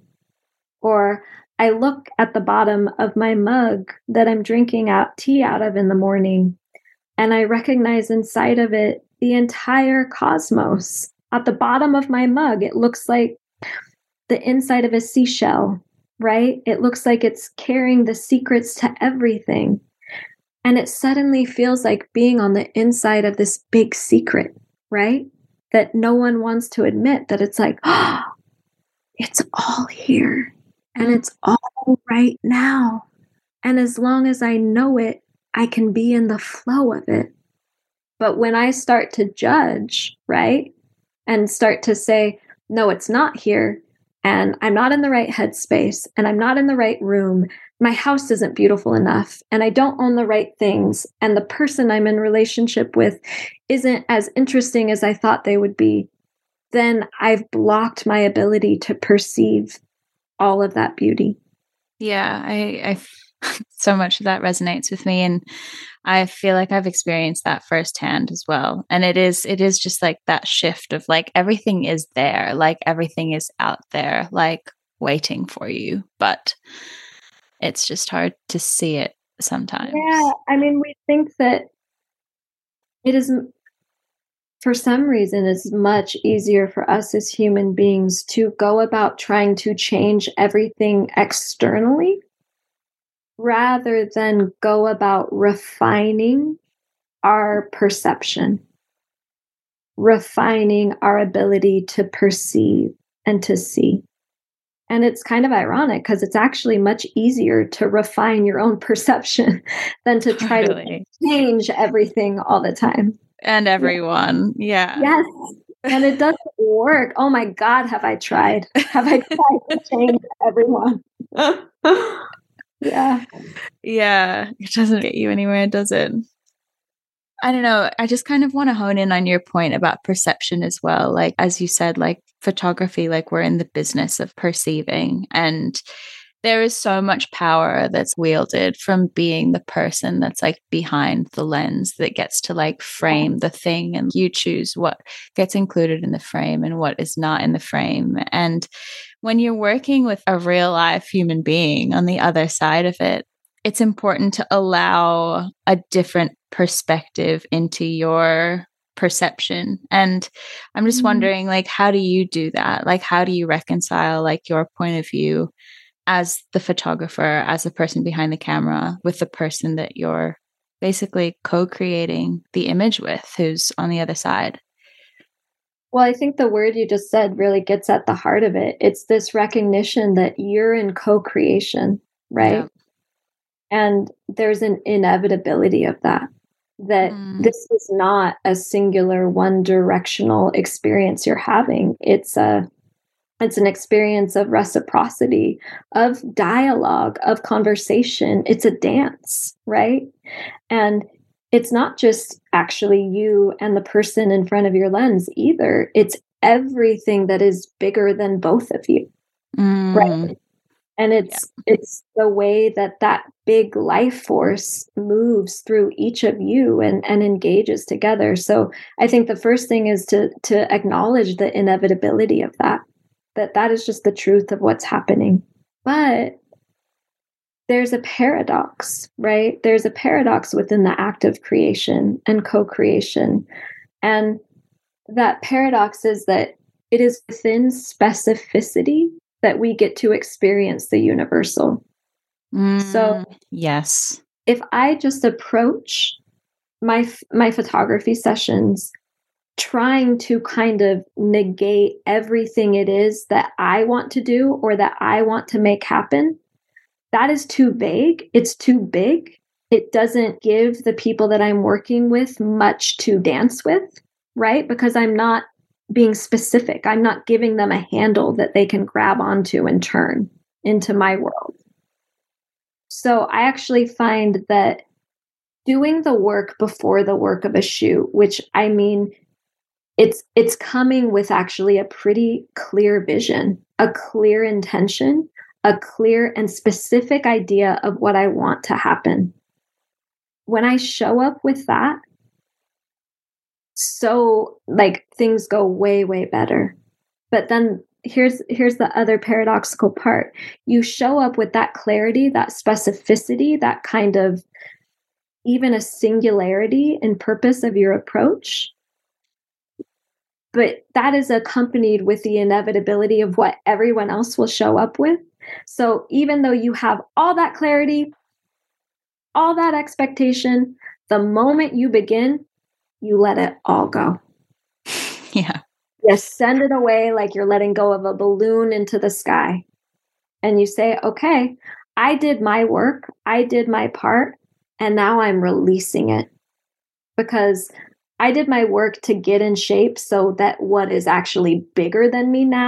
Or I look at the bottom of my mug that I'm drinking out tea out of in the morning, and I recognize inside of it the entire cosmos. At the bottom of my mug, it looks like the inside of a seashell, right? It looks like it's carrying the secrets to everything. And it suddenly feels like being on the inside of this big secret, right? That no one wants to admit, that it's like, oh, it's all here. And it's all right now. And as long as I know it, I can be in the flow of it. But when I start to judge, right, and start to say, no, it's not here, and I'm not in the right headspace and I'm not in the right room. My house isn't beautiful enough and I don't own the right things. And the person I'm in relationship with isn't as interesting as I thought they would be. Then I've blocked my ability to perceive all of that beauty. Yeah, I, I so much of that resonates with me. And I feel like I've experienced that firsthand as well. And it is, it is just like that shift of like, everything is there, like everything is out there, like waiting for you, but it's just hard to see it sometimes. Yeah. I mean, we think that it is, for some reason, it's much easier for us as human beings to go about trying to change everything externally rather than go about refining our perception, refining our ability to perceive and to see. And it's kind of ironic because it's actually much easier to refine your own perception than to try totally. to change everything all the time. And everyone. Yeah. yeah. Yes. And it doesn't work. Oh my God, have I tried? Have I tried to change everyone? Yeah. Yeah. It doesn't get you anywhere, does it? I don't know. I just kind of want to hone in on your point about perception as well. Like, as you said, like photography, like we're in the business of perceiving, and there is so much power that's wielded from being the person that's like behind the lens that gets to like frame the thing, and you choose what gets included in the frame and what is not in the frame. And when you're working with a real life human being on the other side of it, it's important to allow a different perspective into your perception. And I'm just mm-hmm. wondering, like, how do you do that? Like, how do you reconcile like your point of view as the photographer, as the person behind the camera, with the person that you're basically co-creating the image with, who's on the other side? Well, I think the word you just said really gets at the heart of it. It's this recognition that you're in co-creation, right? Yeah. And there's an inevitability of that, that mm. this is not a singular one directional experience you're having. It's a, it's an experience of reciprocity, of dialogue, of conversation. It's a dance, right? And it's not just actually you and the person in front of your lens either. It's everything that is bigger than both of you, mm. right? And it's yeah. it's the way that that big life force moves through each of you and, and engages together. So I think the first thing is to to acknowledge the inevitability of that, that that is just the truth of what's happening. But there's a paradox, right? There's a paradox within the act of creation and co-creation. And that paradox is that it is within specificity that we get to experience the universal. Mm, so yes, if I just approach my my photography sessions trying to kind of negate everything it is that I want to do or that I want to make happen, that is too vague. It's too big. It doesn't give the people that I'm working with much to dance with, right? Because I'm not being specific. I'm not giving them a handle that they can grab onto and turn into my world. So I actually find that doing the work before the work of a shoot, which I mean, it's it's coming with actually a pretty clear vision, a clear intention, a clear and specific idea of what I want to happen. When I show up with that, so like things go way, way better. But then here's here's the other paradoxical part. You show up with that clarity, that specificity, that kind of even a singularity in purpose of your approach. But that is accompanied with the inevitability of what everyone else will show up with. So even though you have all that clarity, all that expectation, the moment you begin, you let it all go. Yeah. You send it away like you're letting go of a balloon into the sky. And you say, okay, I did my work. I did my part. And now I'm releasing it. Because I did my work to get in shape so that what is actually bigger than me now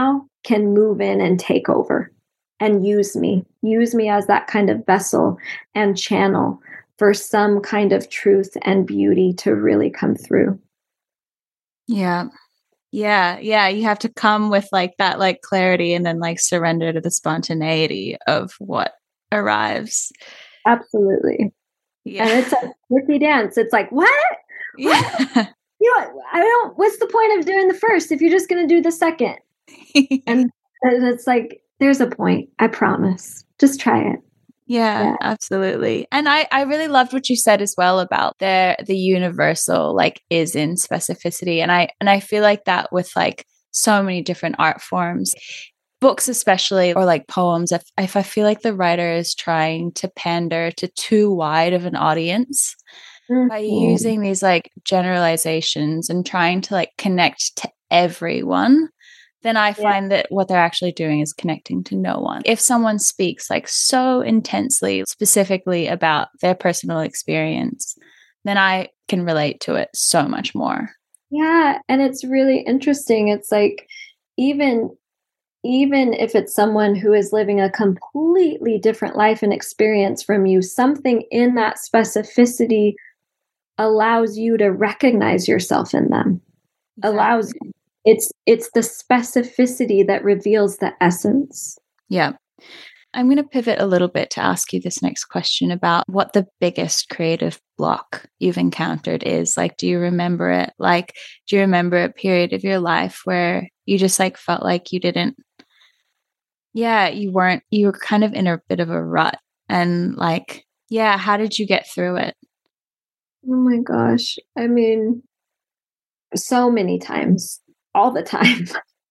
can move in and take over and use me, use me as that kind of vessel and channel for some kind of truth and beauty to really come through. Yeah. Yeah. Yeah. You have to come with like that, like clarity, and then like surrender to the spontaneity of what arrives. Absolutely. Yeah. And it's a tricky dance. It's like, what? Yeah. What? You know, I don't, what's the point of doing the first if you're just going to do the second? and, and it's like, there's a point. I promise. Just try it. Yeah, yeah, absolutely. And I, I really loved what you said as well about the the universal like is in specificity. And I and I feel like that with like so many different art forms, books especially, or like poems, if, if I feel like the writer is trying to pander to too wide of an audience mm-hmm. by using these like generalizations and trying to like connect to everyone, then I find yeah. that what they're actually doing is connecting to no one. If someone speaks like so intensely, specifically about their personal experience, then I can relate to it so much more. Yeah. And it's really interesting. It's like, even, even if it's someone who is living a completely different life and experience from you, something in that specificity allows you to recognize yourself in them, exactly. allows you. It's it's the specificity that reveals the essence. Yeah. I'm going to pivot a little bit to ask you this next question about what the biggest creative block you've encountered is. Like, do you remember it? Like, do you remember a period of your life where you just like felt like you didn't, yeah, you weren't, you were kind of in a bit of a rut, and like, yeah, how did you get through it? Oh my gosh. I mean, so many times. All the time.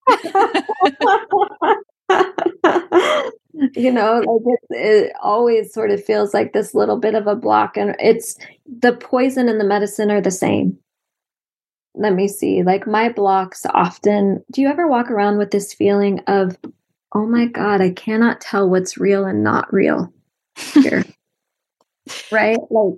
You know, like it, it always sort of feels like this little bit of a block, and it's the poison and the medicine are the same. Let me see. Like my blocks often, do you ever walk around with this feeling of, oh my God, I cannot tell what's real and not real here? Right? Like,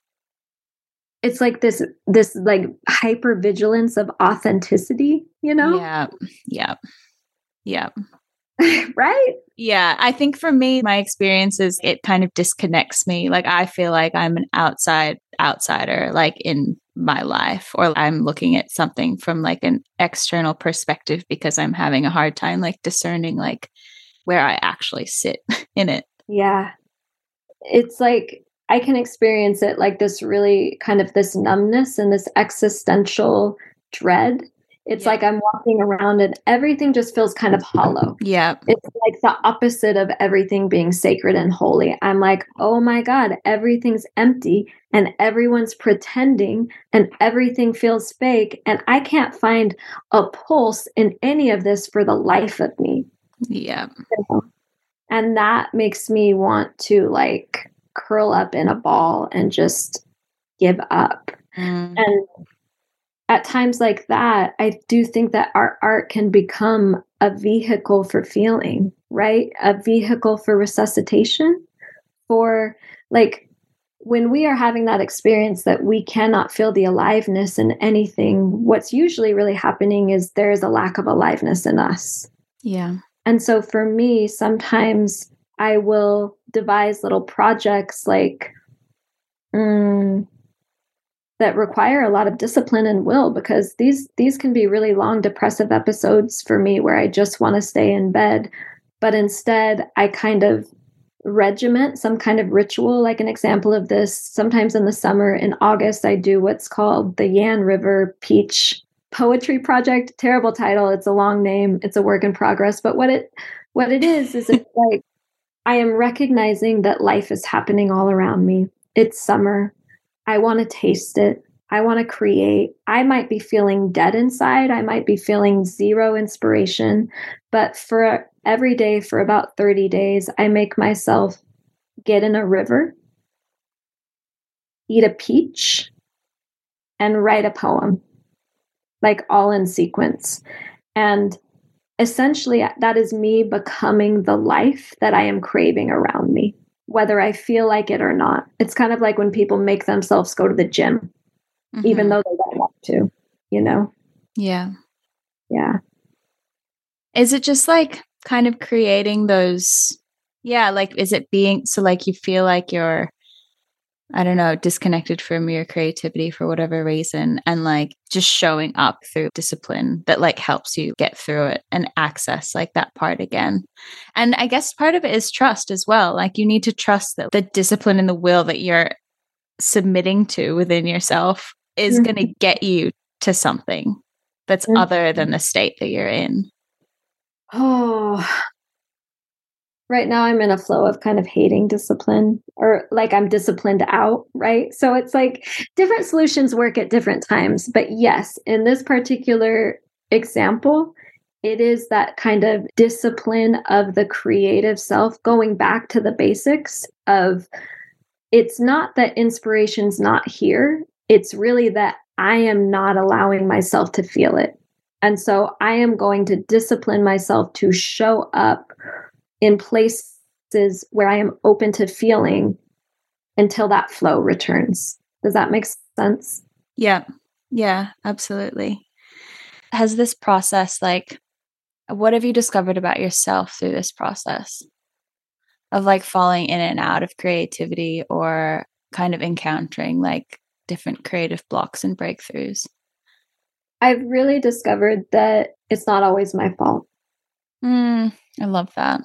it's like this, this like hypervigilance of authenticity, you know? Yeah. Yeah. Yeah. Right? Yeah. I think for me, my experience is it kind of disconnects me. Like I feel like I'm an outside outsider, like in my life, or I'm looking at something from like an external perspective because I'm having a hard time like discerning like where I actually sit in it. Yeah. It's like, I can experience it like this really kind of this numbness and this existential dread. It's yeah. like I'm walking around and everything just feels kind of hollow. Yeah. It's like the opposite of everything being sacred and holy. I'm like, oh my God, everything's empty and everyone's pretending and everything feels fake. And I can't find a pulse in any of this for the life of me. Yeah. You know? And that makes me want to like curl up in a ball and just give up. Mm. And at times like that, I do think that our art can become a vehicle for feeling, right? A vehicle for resuscitation, for like when we are having that experience that we cannot feel the aliveness in anything, what's usually really happening is there is a lack of aliveness in us. Yeah. And so for me, sometimes I will devise little projects like mm, that require a lot of discipline and will, because these these can be really long depressive episodes for me where I just want to stay in bed. But instead, I kind of regiment some kind of ritual. Like an example of this, sometimes in the summer, in August, I do what's called the Yan River Peach Poetry Project. Terrible title. It's a long name. It's a work in progress. But what it what it is, is it's like I am recognizing that life is happening all around me. It's summer. I want to taste it. I want to create. I might be feeling dead inside. I might be feeling zero inspiration. But for every day, for about thirty days, I make myself get in a river, eat a peach, and write a poem, like all in sequence. And essentially, that is me becoming the life that I am craving around me, whether I feel like it or not. It's kind of like when people make themselves go to the gym, mm-hmm. even though they don't want to, you know? Yeah. Yeah. Is it just like kind of creating those, yeah, like is it being, so like you feel like you're, I don't know, disconnected from your creativity for whatever reason, and like just showing up through discipline that like helps you get through it and access like that part again. And I guess part of it is trust as well. Like you need to trust that the discipline and the will that you're submitting to within yourself is Mm-hmm. going to get you to something that's Mm-hmm. other than the state that you're in. Oh, right now I'm in a flow of kind of hating discipline, or like I'm disciplined out, right? So it's like different solutions work at different times. But yes, in this particular example, it is that kind of discipline of the creative self, going back to the basics of, it's not that inspiration's not here. It's really that I am not allowing myself to feel it. And so I am going to discipline myself to show up in places where I am open to feeling until that flow returns. Does that make sense? Yeah. Yeah, absolutely. Has this process, like, what have you discovered about yourself through this process of like falling in and out of creativity, or kind of encountering like different creative blocks and breakthroughs? I've really discovered that it's not always my fault. Mm, I love that.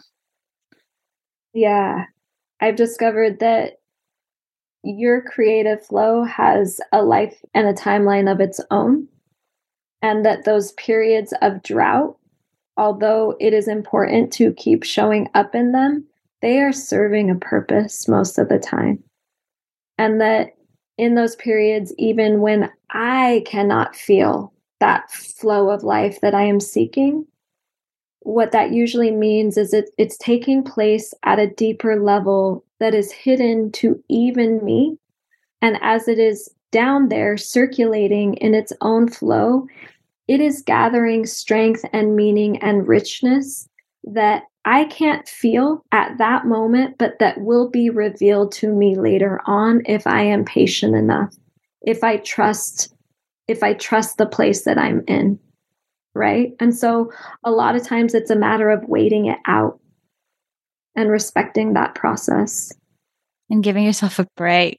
Yeah. I've discovered that your creative flow has a life and a timeline of its own, and that those periods of drought, although it is important to keep showing up in them, they are serving a purpose most of the time. And that in those periods, even when I cannot feel that flow of life that I am seeking, what that usually means is it, it's taking place at a deeper level that is hidden to even me. And as it is down there circulating in its own flow, it is gathering strength and meaning and richness that I can't feel at that moment, but that will be revealed to me later on if I am patient enough, if I trust, if I trust the place that I'm in. Right. And so a lot of times it's a matter of waiting it out and respecting that process. And giving yourself a break.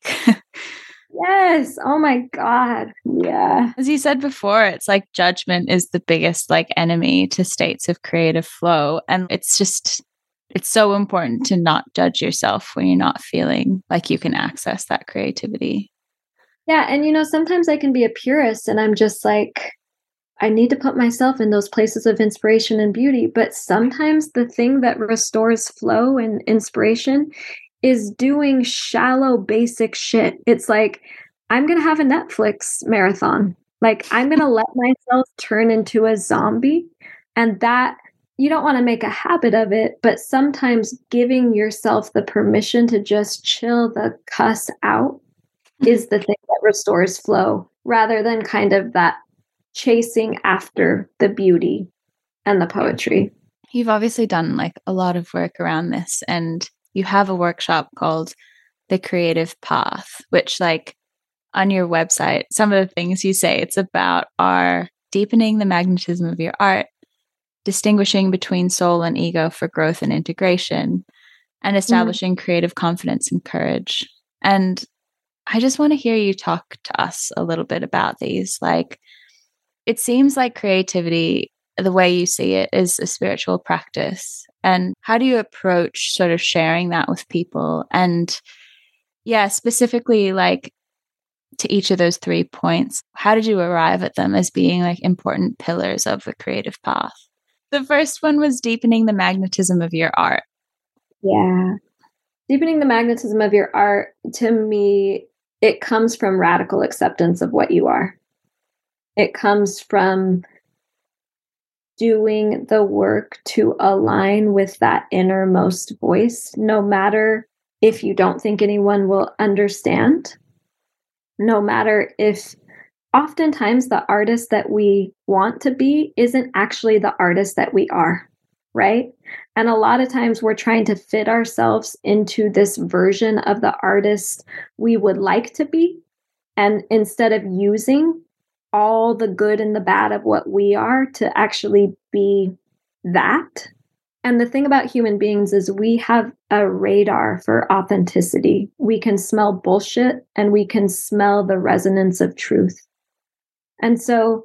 Yes. Oh my God. Yeah. As you said before, it's like judgment is the biggest like enemy to states of creative flow. And it's just, it's so important to not judge yourself when you're not feeling like you can access that creativity. Yeah. And, you know, sometimes I can be a purist and I'm just like, I need to put myself in those places of inspiration and beauty. But sometimes the thing that restores flow and inspiration is doing shallow, basic shit. It's like, I'm going to have a Netflix marathon. Like, I'm going to let myself turn into a zombie. And that, you don't want to make a habit of it, but sometimes giving yourself the permission to just chill the cuss out is the thing that restores flow, rather than kind of that chasing after the beauty and the poetry. You've obviously done like a lot of work around this, and you have a workshop called The Creative Path, which like on your website, some of the things you say it's about are deepening the magnetism of your art, distinguishing between soul and ego for growth and integration, and establishing mm-hmm. creative confidence and courage. And I just want to hear you talk to us a little bit about these. Like, it seems like creativity, the way you see it, is a spiritual practice. And how do you approach sort of sharing that with people? And yeah, specifically like to each of those three points, how did you arrive at them as being like important pillars of the creative path? The first one was deepening the magnetism of your art. Yeah. Deepening the magnetism of your art, to me, it comes from radical acceptance of what you are. It comes from doing the work to align with that innermost voice, no matter if you don't think anyone will understand, no matter if oftentimes the artist that we want to be isn't actually the artist that we are, right? And a lot of times we're trying to fit ourselves into this version of the artist we would like to be. And instead of using all the good and the bad of what we are to actually be that. And the thing about human beings is we have a radar for authenticity. We can smell bullshit and we can smell the resonance of truth. And so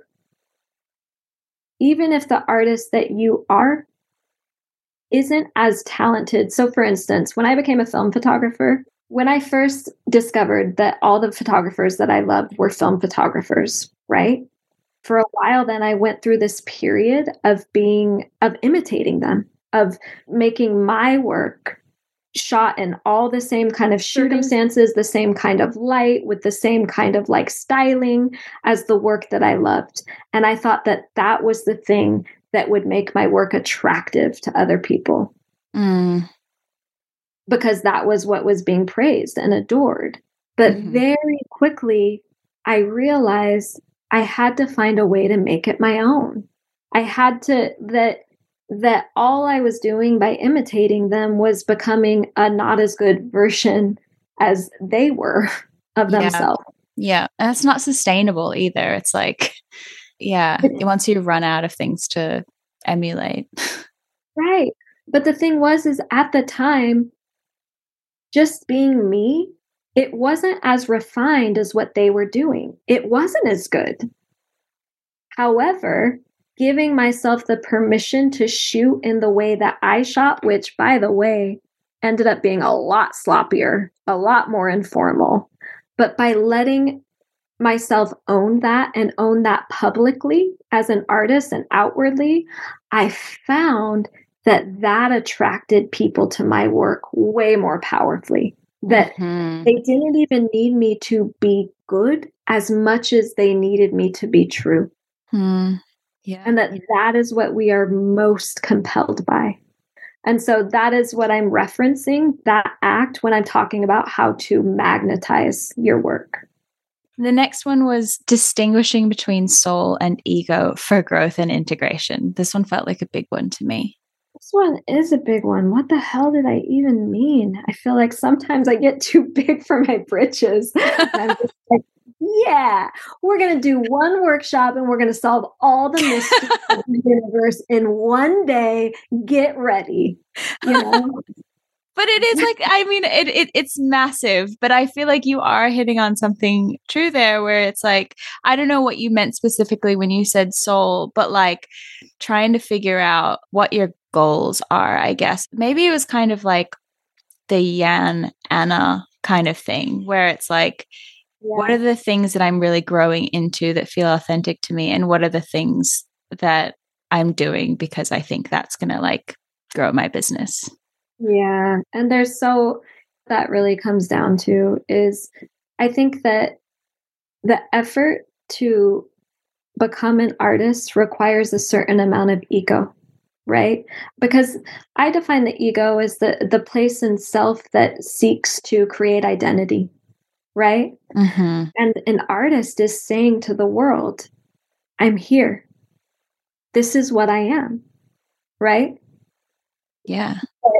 even if the artist that you are isn't as talented. So for instance, when I became a film photographer, when I first discovered that all the photographers that I loved were film photographers, right? For a while then I went through this period of being, of imitating them, of making my work shot in all the same kind of circumstances, the same kind of light, with the same kind of like styling as the work that I loved. And I thought that that was the thing that would make my work attractive to other people. Mm. Because that was what was being praised and adored. But mm-hmm. very quickly, I realized I had to find a way to make it my own. I had to, that that all I was doing by imitating them was becoming a not as good version as they were of yeah. themselves. Yeah. And that's not sustainable either. It's like, yeah, once you run out of things to emulate. Right. But the thing was, is at the time, just being me, it wasn't as refined as what they were doing. It wasn't as good. However, giving myself the permission to shoot in the way that I shot, which, by the way, ended up being a lot sloppier, a lot more informal. But by letting myself own that and own that publicly as an artist and outwardly, I found that that attracted people to my work way more powerfully. That mm-hmm. they didn't even need me to be good as much as they needed me to be true. Mm. Yeah. And that that is what we are most compelled by. And so that is what I'm referencing, that act, when I'm talking about how to magnetize your work. The next one was distinguishing between soul and ego for growth and integration. This one felt like a big one to me. This one is a big one. What the hell did I even mean? I feel like sometimes I get too big for my britches. I'm just like, yeah, we're going to do one workshop and we're going to solve all the mysteries of the universe in one day. Get ready. You know? But it is like, I mean, it, it it's massive, but I feel like you are hitting on something true there where it's like, I don't know what you meant specifically when you said soul, but like trying to figure out what your goals are, I guess. Maybe it was kind of like the Yan Anna kind of thing where it's like, yeah. what are the things that I'm really growing into that feel authentic to me? And what are the things that I'm doing because I think that's going to like grow my business? Yeah. And there's so, that really comes down to is, I think that the effort to become an artist requires a certain amount of ego, right? Because I define the ego as the, the place in self that seeks to create identity, right? Mm-hmm. And an artist is saying to the world, I'm here. This is what I am, right? Yeah. But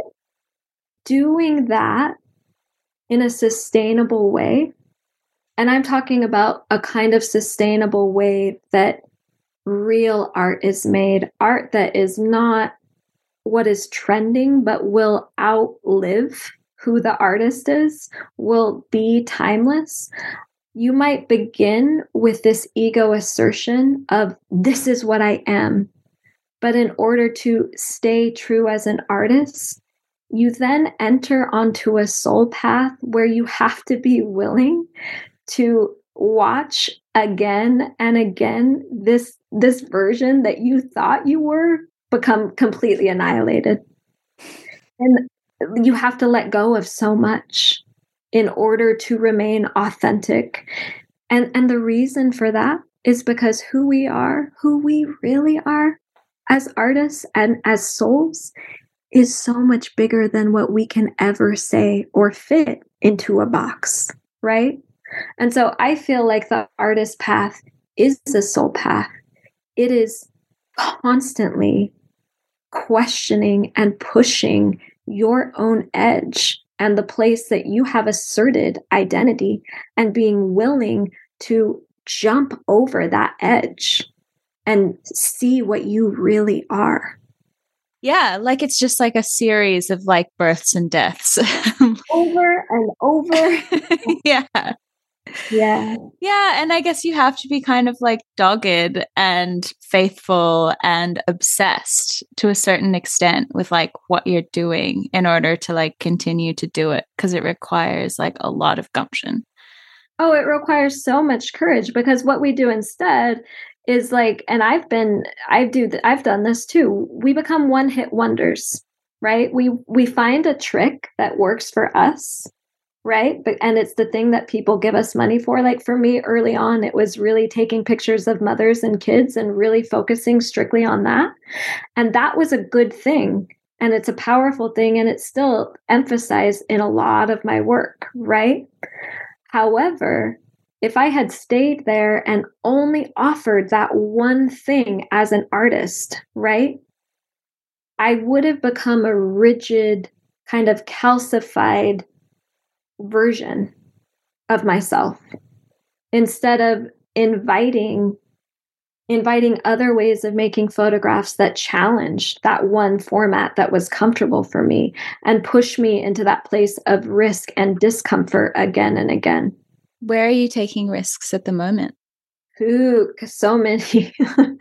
doing that in a sustainable way, and I'm talking about a kind of sustainable way that real art is made, art that is not what is trending, but will outlive who the artist is, will be timeless. You might begin with this ego assertion of, this is what I am. But in order to stay true as an artist, you then enter onto a soul path where you have to be willing to watch again and again this this version that you thought you were become completely annihilated. And you have to let go of so much in order to remain authentic. And and the reason for that is because who we are, who we really are as artists and as souls is so much bigger than what we can ever say or fit into a box, right? And so I feel like the artist path is a soul path. It is constantly questioning and pushing your own edge and the place that you have asserted identity and being willing to jump over that edge and see what you really are. Yeah, like it's just like a series of like births and deaths. Over and over. Yeah. Yeah. Yeah. And I guess you have to be kind of like dogged and faithful and obsessed to a certain extent with like what you're doing in order to like continue to do it, because it requires like a lot of gumption. Oh, it requires so much courage, because what we do instead is like, and I've been, I do, th- I've done this too. We become one hit wonders, right? We, we find a trick that works for us, right? But, and it's the thing that people give us money for. Like for me early on, it was really taking pictures of mothers and kids and really focusing strictly on that. And that was a good thing. And it's a powerful thing. And it's still emphasized in a lot of my work, right? However, if I had stayed there and only offered that one thing as an artist, right, I would have become a rigid, kind of calcified version of myself instead of inviting inviting other ways of making photographs that challenged that one format that was comfortable for me and pushed me into that place of risk and discomfort again and again. Where are you taking risks at the moment? Ooh, so many.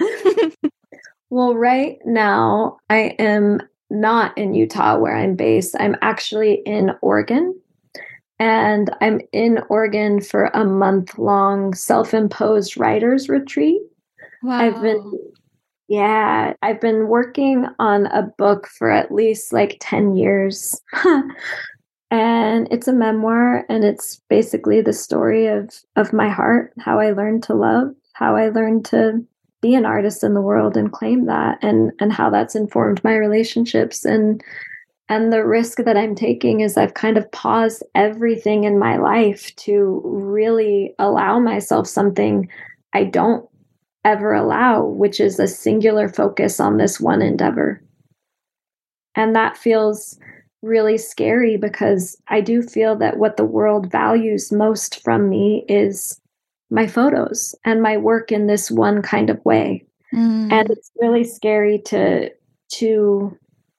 Well, right now I am not in Utah where I'm based. I'm actually in Oregon. And I'm in Oregon for a month-long self-imposed writer's retreat. Wow. I've been, yeah, I've been working on a book for at least like ten years. And it's a memoir, and it's basically the story of, of my heart, how I learned to love, how I learned to be an artist in the world and claim that, and, and how that's informed my relationships. And And the risk that I'm taking is I've kind of paused everything in my life to really allow myself something I don't ever allow, which is a singular focus on this one endeavor. And that feels really scary, because I do feel that what the world values most from me is my photos and my work in this one kind of way. Mm. And it's really scary to to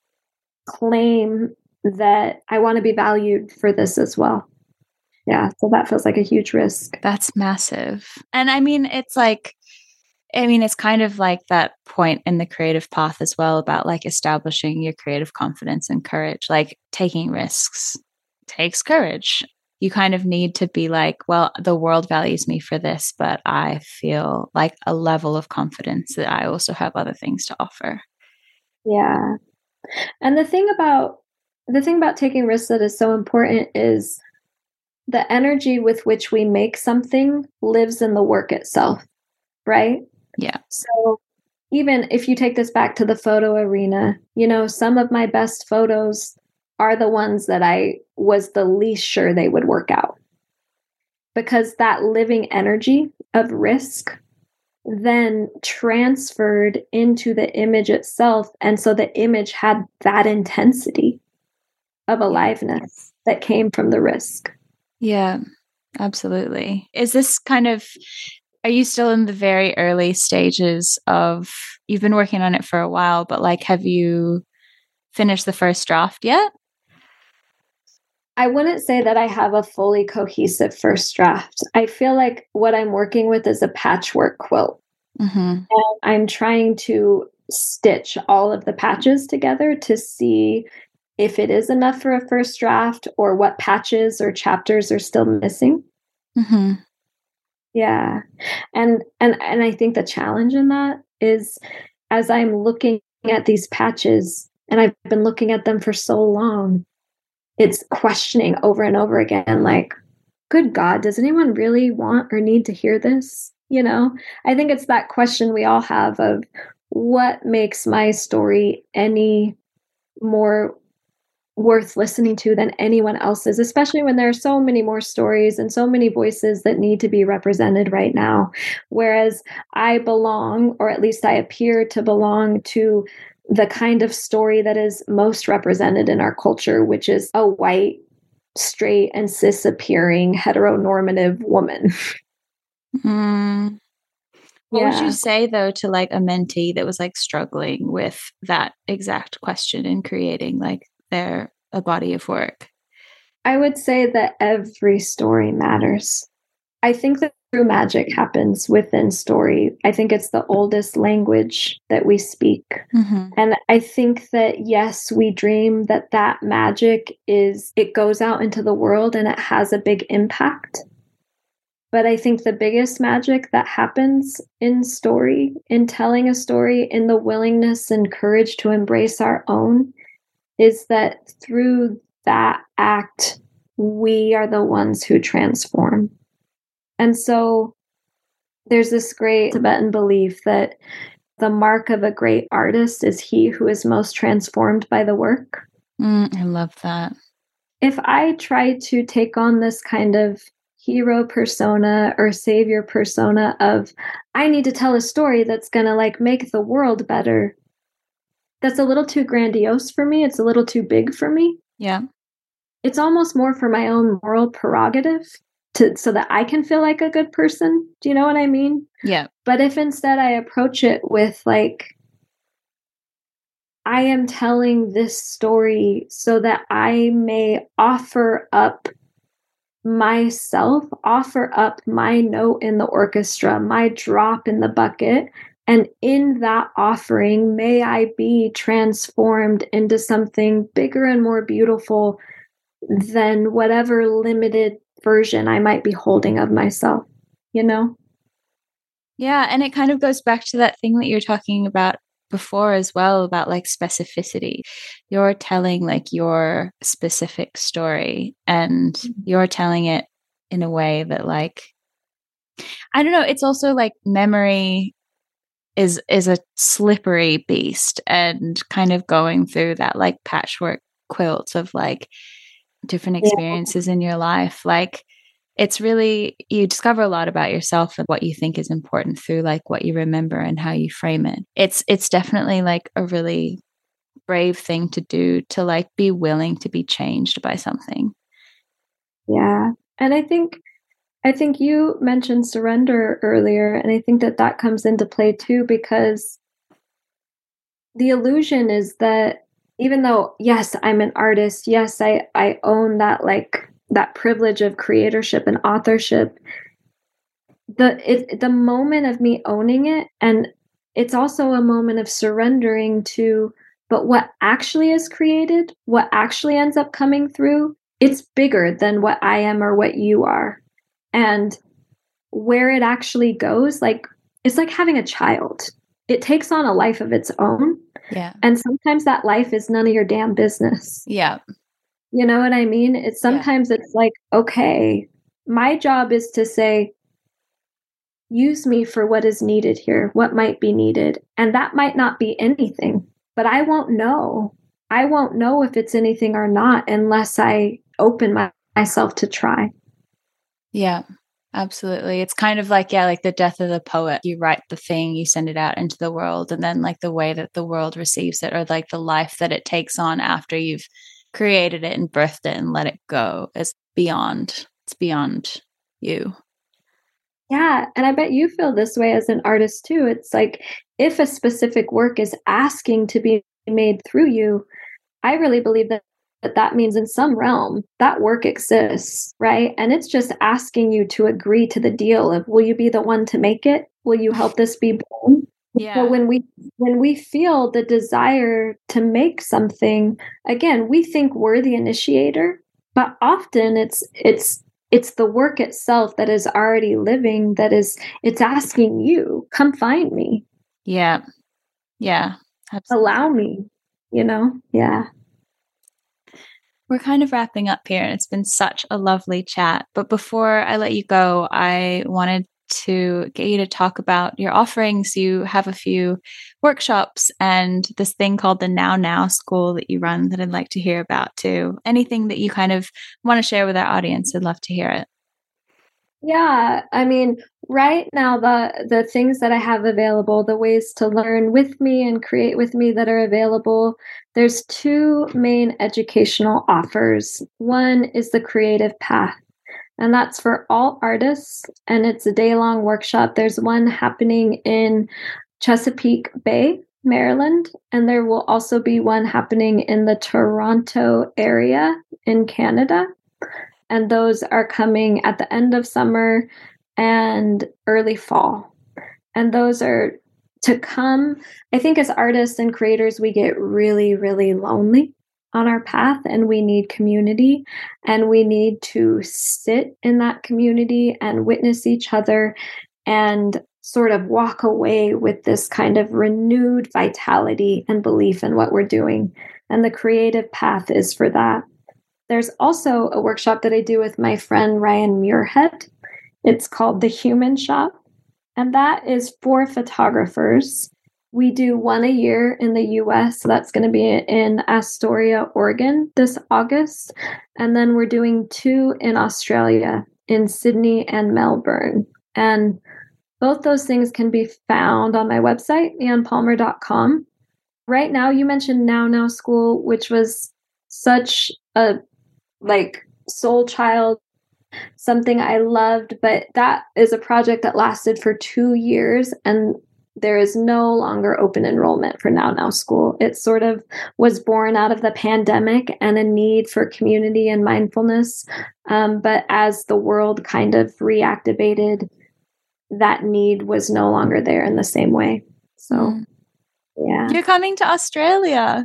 claim that I want to be valued for this as well. Yeah, so that feels like a huge risk. That's massive. And I mean, it's like, I mean, it's kind of like that point in the creative path as well about like establishing your creative confidence and courage. Like taking risks takes courage. You kind of need to be like, well, the world values me for this, but I feel like a level of confidence that I also have other things to offer. Yeah. And the thing about the thing about taking risks that is so important is the energy with which we make something lives in the work itself, right? Yeah. So even if you take this back to the photo arena, you know, some of my best photos are the ones that I was the least sure they would work out. Because that living energy of risk then transferred into the image itself. And so the image had that intensity of aliveness that came from the risk. Yeah, absolutely. Is this kind of, are you still in the very early stages of, you've been working on it for a while, but like, have you finished the first draft yet? I wouldn't say that I have a fully cohesive first draft. I feel like what I'm working with is a patchwork quilt. Mm-hmm. And I'm trying to stitch all of the patches together to see if it is enough for a first draft or what patches or chapters are still missing. Mm-hmm. Yeah. And and and I think the challenge in that is, as I'm looking at these patches, and I've been looking at them for so long, it's questioning over and over again, like, good God, does anyone really want or need to hear this? You know, I think it's that question we all have of what makes my story any more worth listening to than anyone else's, especially when there are so many more stories and so many voices that need to be represented right now. Whereas I belong, or at least I appear to belong to the kind of story that is most represented in our culture, which is a white, straight, and cis appearing heteronormative woman. Mm. What would Yeah. you say though to like a mentee that was like struggling with that exact question in creating like their a body of work? I would say that every story matters. I think that true magic happens within story. I think it's the oldest language that we speak. Mm-hmm. And I think that, yes, we dream that that magic is, it goes out into the world and it has a big impact. But I think the biggest magic that happens in story, in telling a story, in the willingness and courage to embrace our own, is that through that act, we are the ones who transform. And so there's this great Tibetan belief that the mark of a great artist is he who is most transformed by the work. Mm, I love that. If I try to take on this kind of hero persona or savior persona of, I need to tell a story that's going to like make the world better, that's a little too grandiose for me. It's a little too big for me. Yeah. It's almost more for my own moral prerogative to so that I can feel like a good person. Do you know what I mean? Yeah. But if instead I approach it with like, I am telling this story so that I may offer up myself, offer up my note in the orchestra, my drop in the bucket. And in that offering, may I be transformed into something bigger and more beautiful than whatever limited version I might be holding of myself, you know? Yeah. And it kind of goes back to that thing that you were talking about before as well, about like specificity. You're telling like your specific story and you're telling it in a way that like, I don't know, it's also like memory is is a slippery beast, and kind of going through that like patchwork quilt of like different experiences yeah. in your life, like it's really, you discover a lot about yourself and what you think is important through like what you remember and how you frame it. It's it's definitely like a really brave thing to do, to like be willing to be changed by something. Yeah. And I think I think you mentioned surrender earlier, and I think that that comes into play too, because the illusion is that even though, yes, I'm an artist, yes, I, I own that like that privilege of creatorship and authorship, the it, the moment of me owning it, and it's also a moment of surrendering to, but what actually is created, what actually ends up coming through, it's bigger than what I am or what you are. And where it actually goes, like, it's like having a child. It takes on a life of its own. Yeah. And sometimes that life is none of your damn business. Yeah. You know what I mean? It's sometimes yeah. it's like, okay, my job is to say, use me for what is needed here, what might be needed. And that might not be anything, but I won't know. I won't know if it's anything or not unless I open my, myself to try. Yeah, absolutely. It's kind of like, yeah, like the death of the poet. You write the thing, you send it out into the world, and then like the way that the world receives it, or like the life that it takes on after you've created it and birthed it and let it go, is beyond, it's beyond you. Yeah. And I bet you feel this way as an artist too. It's like, if a specific work is asking to be made through you, I really believe that that, that means in some realm that work exists, right? And it's just asking you to agree to the deal of, will you be the one to make it? Will you help this be born? Yeah. But when we when we feel the desire to make something, again, we think we're the initiator, but often it's it's it's the work itself that is already living, that is, it's asking you, come find me. Yeah. Yeah. Absolutely. Allow me, you know? Yeah. We're kind of wrapping up here, and it's been such a lovely chat. But before I let you go, I wanted to get you to talk about your offerings. You have a few workshops and this thing called the Now Now School that you run that I'd like to hear about too. Anything that you kind of want to share with our audience, I'd love to hear it. Yeah, I mean, right now the the things that I have available, the ways to learn with me and create with me that are available, there's two main educational offers. One is the Creative Path. And that's for all artists. And it's a day-long workshop. There's one happening in Chesapeake Bay, Maryland. And there will also be one happening in the Toronto area in Canada. And those are coming at the end of summer and early fall. And those are to come. I think as artists and creators, we get really, really lonely on our path, and we need community, and we need to sit in that community and witness each other and sort of walk away with this kind of renewed vitality and belief in what we're doing. And the creative path is for that. There's also a workshop that I do with my friend Ryan Muirhead. It's called The Human Shop, and that is for photographers. We do one a year in the U S, so that's going to be in Astoria, Oregon this August. And then we're doing two in Australia, in Sydney and Melbourne. And both those things can be found on my website, yan palmer dot com. Right now, you mentioned Now Now School, which was such a like soul child, something I loved, but that is a project that lasted for two years and there is no longer open enrollment for Now Now School. It sort of was born out of the pandemic and a need for community and mindfulness. Um, but as the world kind of reactivated, that need was no longer there in the same way. So, mm. yeah. You're coming to Australia.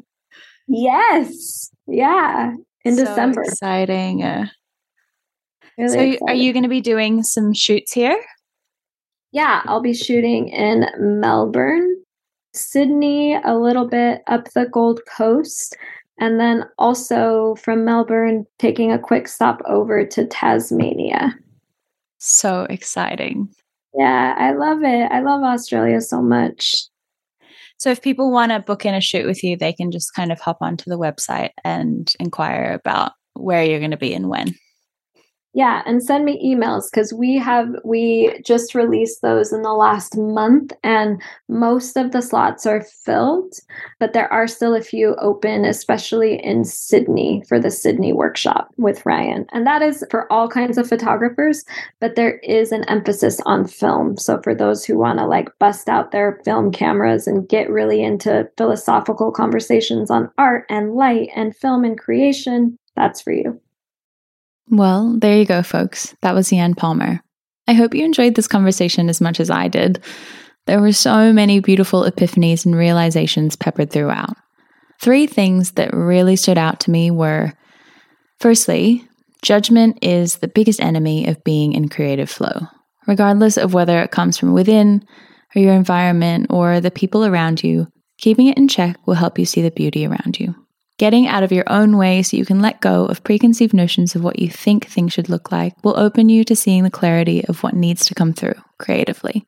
Yes. Yeah. In so December. Exciting. Uh, really so exciting. Are you going to be doing some shoots here? Yeah, I'll be shooting in Melbourne, Sydney, a little bit up the Gold Coast, and then also from Melbourne, taking a quick stop over to Tasmania. So exciting. Yeah, I love it. I love Australia so much. So if people want to book in a shoot with you, they can just kind of hop onto the website and inquire about where you're going to be and when. Yeah, and send me emails because we have, we just released those in the last month and most of the slots are filled, but there are still a few open, especially in Sydney for the Sydney workshop with Ryan. And that is for all kinds of photographers, but there is an emphasis on film. So for those who want to like bust out their film cameras and get really into philosophical conversations on art and light and film and creation, that's for you. Well, there you go, folks. That was Yan Palmer. I hope you enjoyed this conversation as much as I did. There were so many beautiful epiphanies and realizations peppered throughout. Three things that really stood out to me were, firstly, judgment is the biggest enemy of being in creative flow, regardless of whether it comes from within, or your environment, or the people around you. Keeping it in check will help you see the beauty around you. Getting out of your own way so you can let go of preconceived notions of what you think things should look like will open you to seeing the clarity of what needs to come through creatively.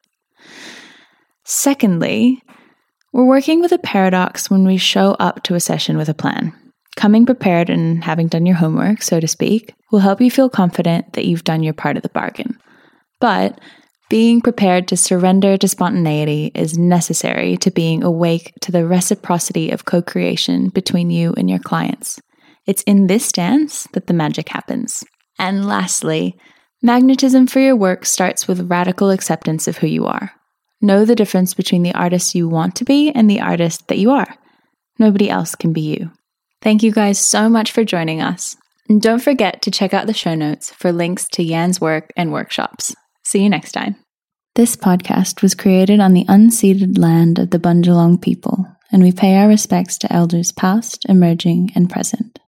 Secondly, we're working with a paradox when we show up to a session with a plan. Coming prepared and having done your homework, so to speak, will help you feel confident that you've done your part of the bargain. But being prepared to surrender to spontaneity is necessary to being awake to the reciprocity of co-creation between you and your clients. It's in this dance that the magic happens. And lastly, magnetism for your work starts with radical acceptance of who you are. Know the difference between the artist you want to be and the artist that you are. Nobody else can be you. Thank you guys so much for joining us. And don't forget to check out the show notes for links to Yan's work and workshops. See you next time. This podcast was created on the unceded land of the Bundjalung people, and we pay our respects to elders past, emerging, and present.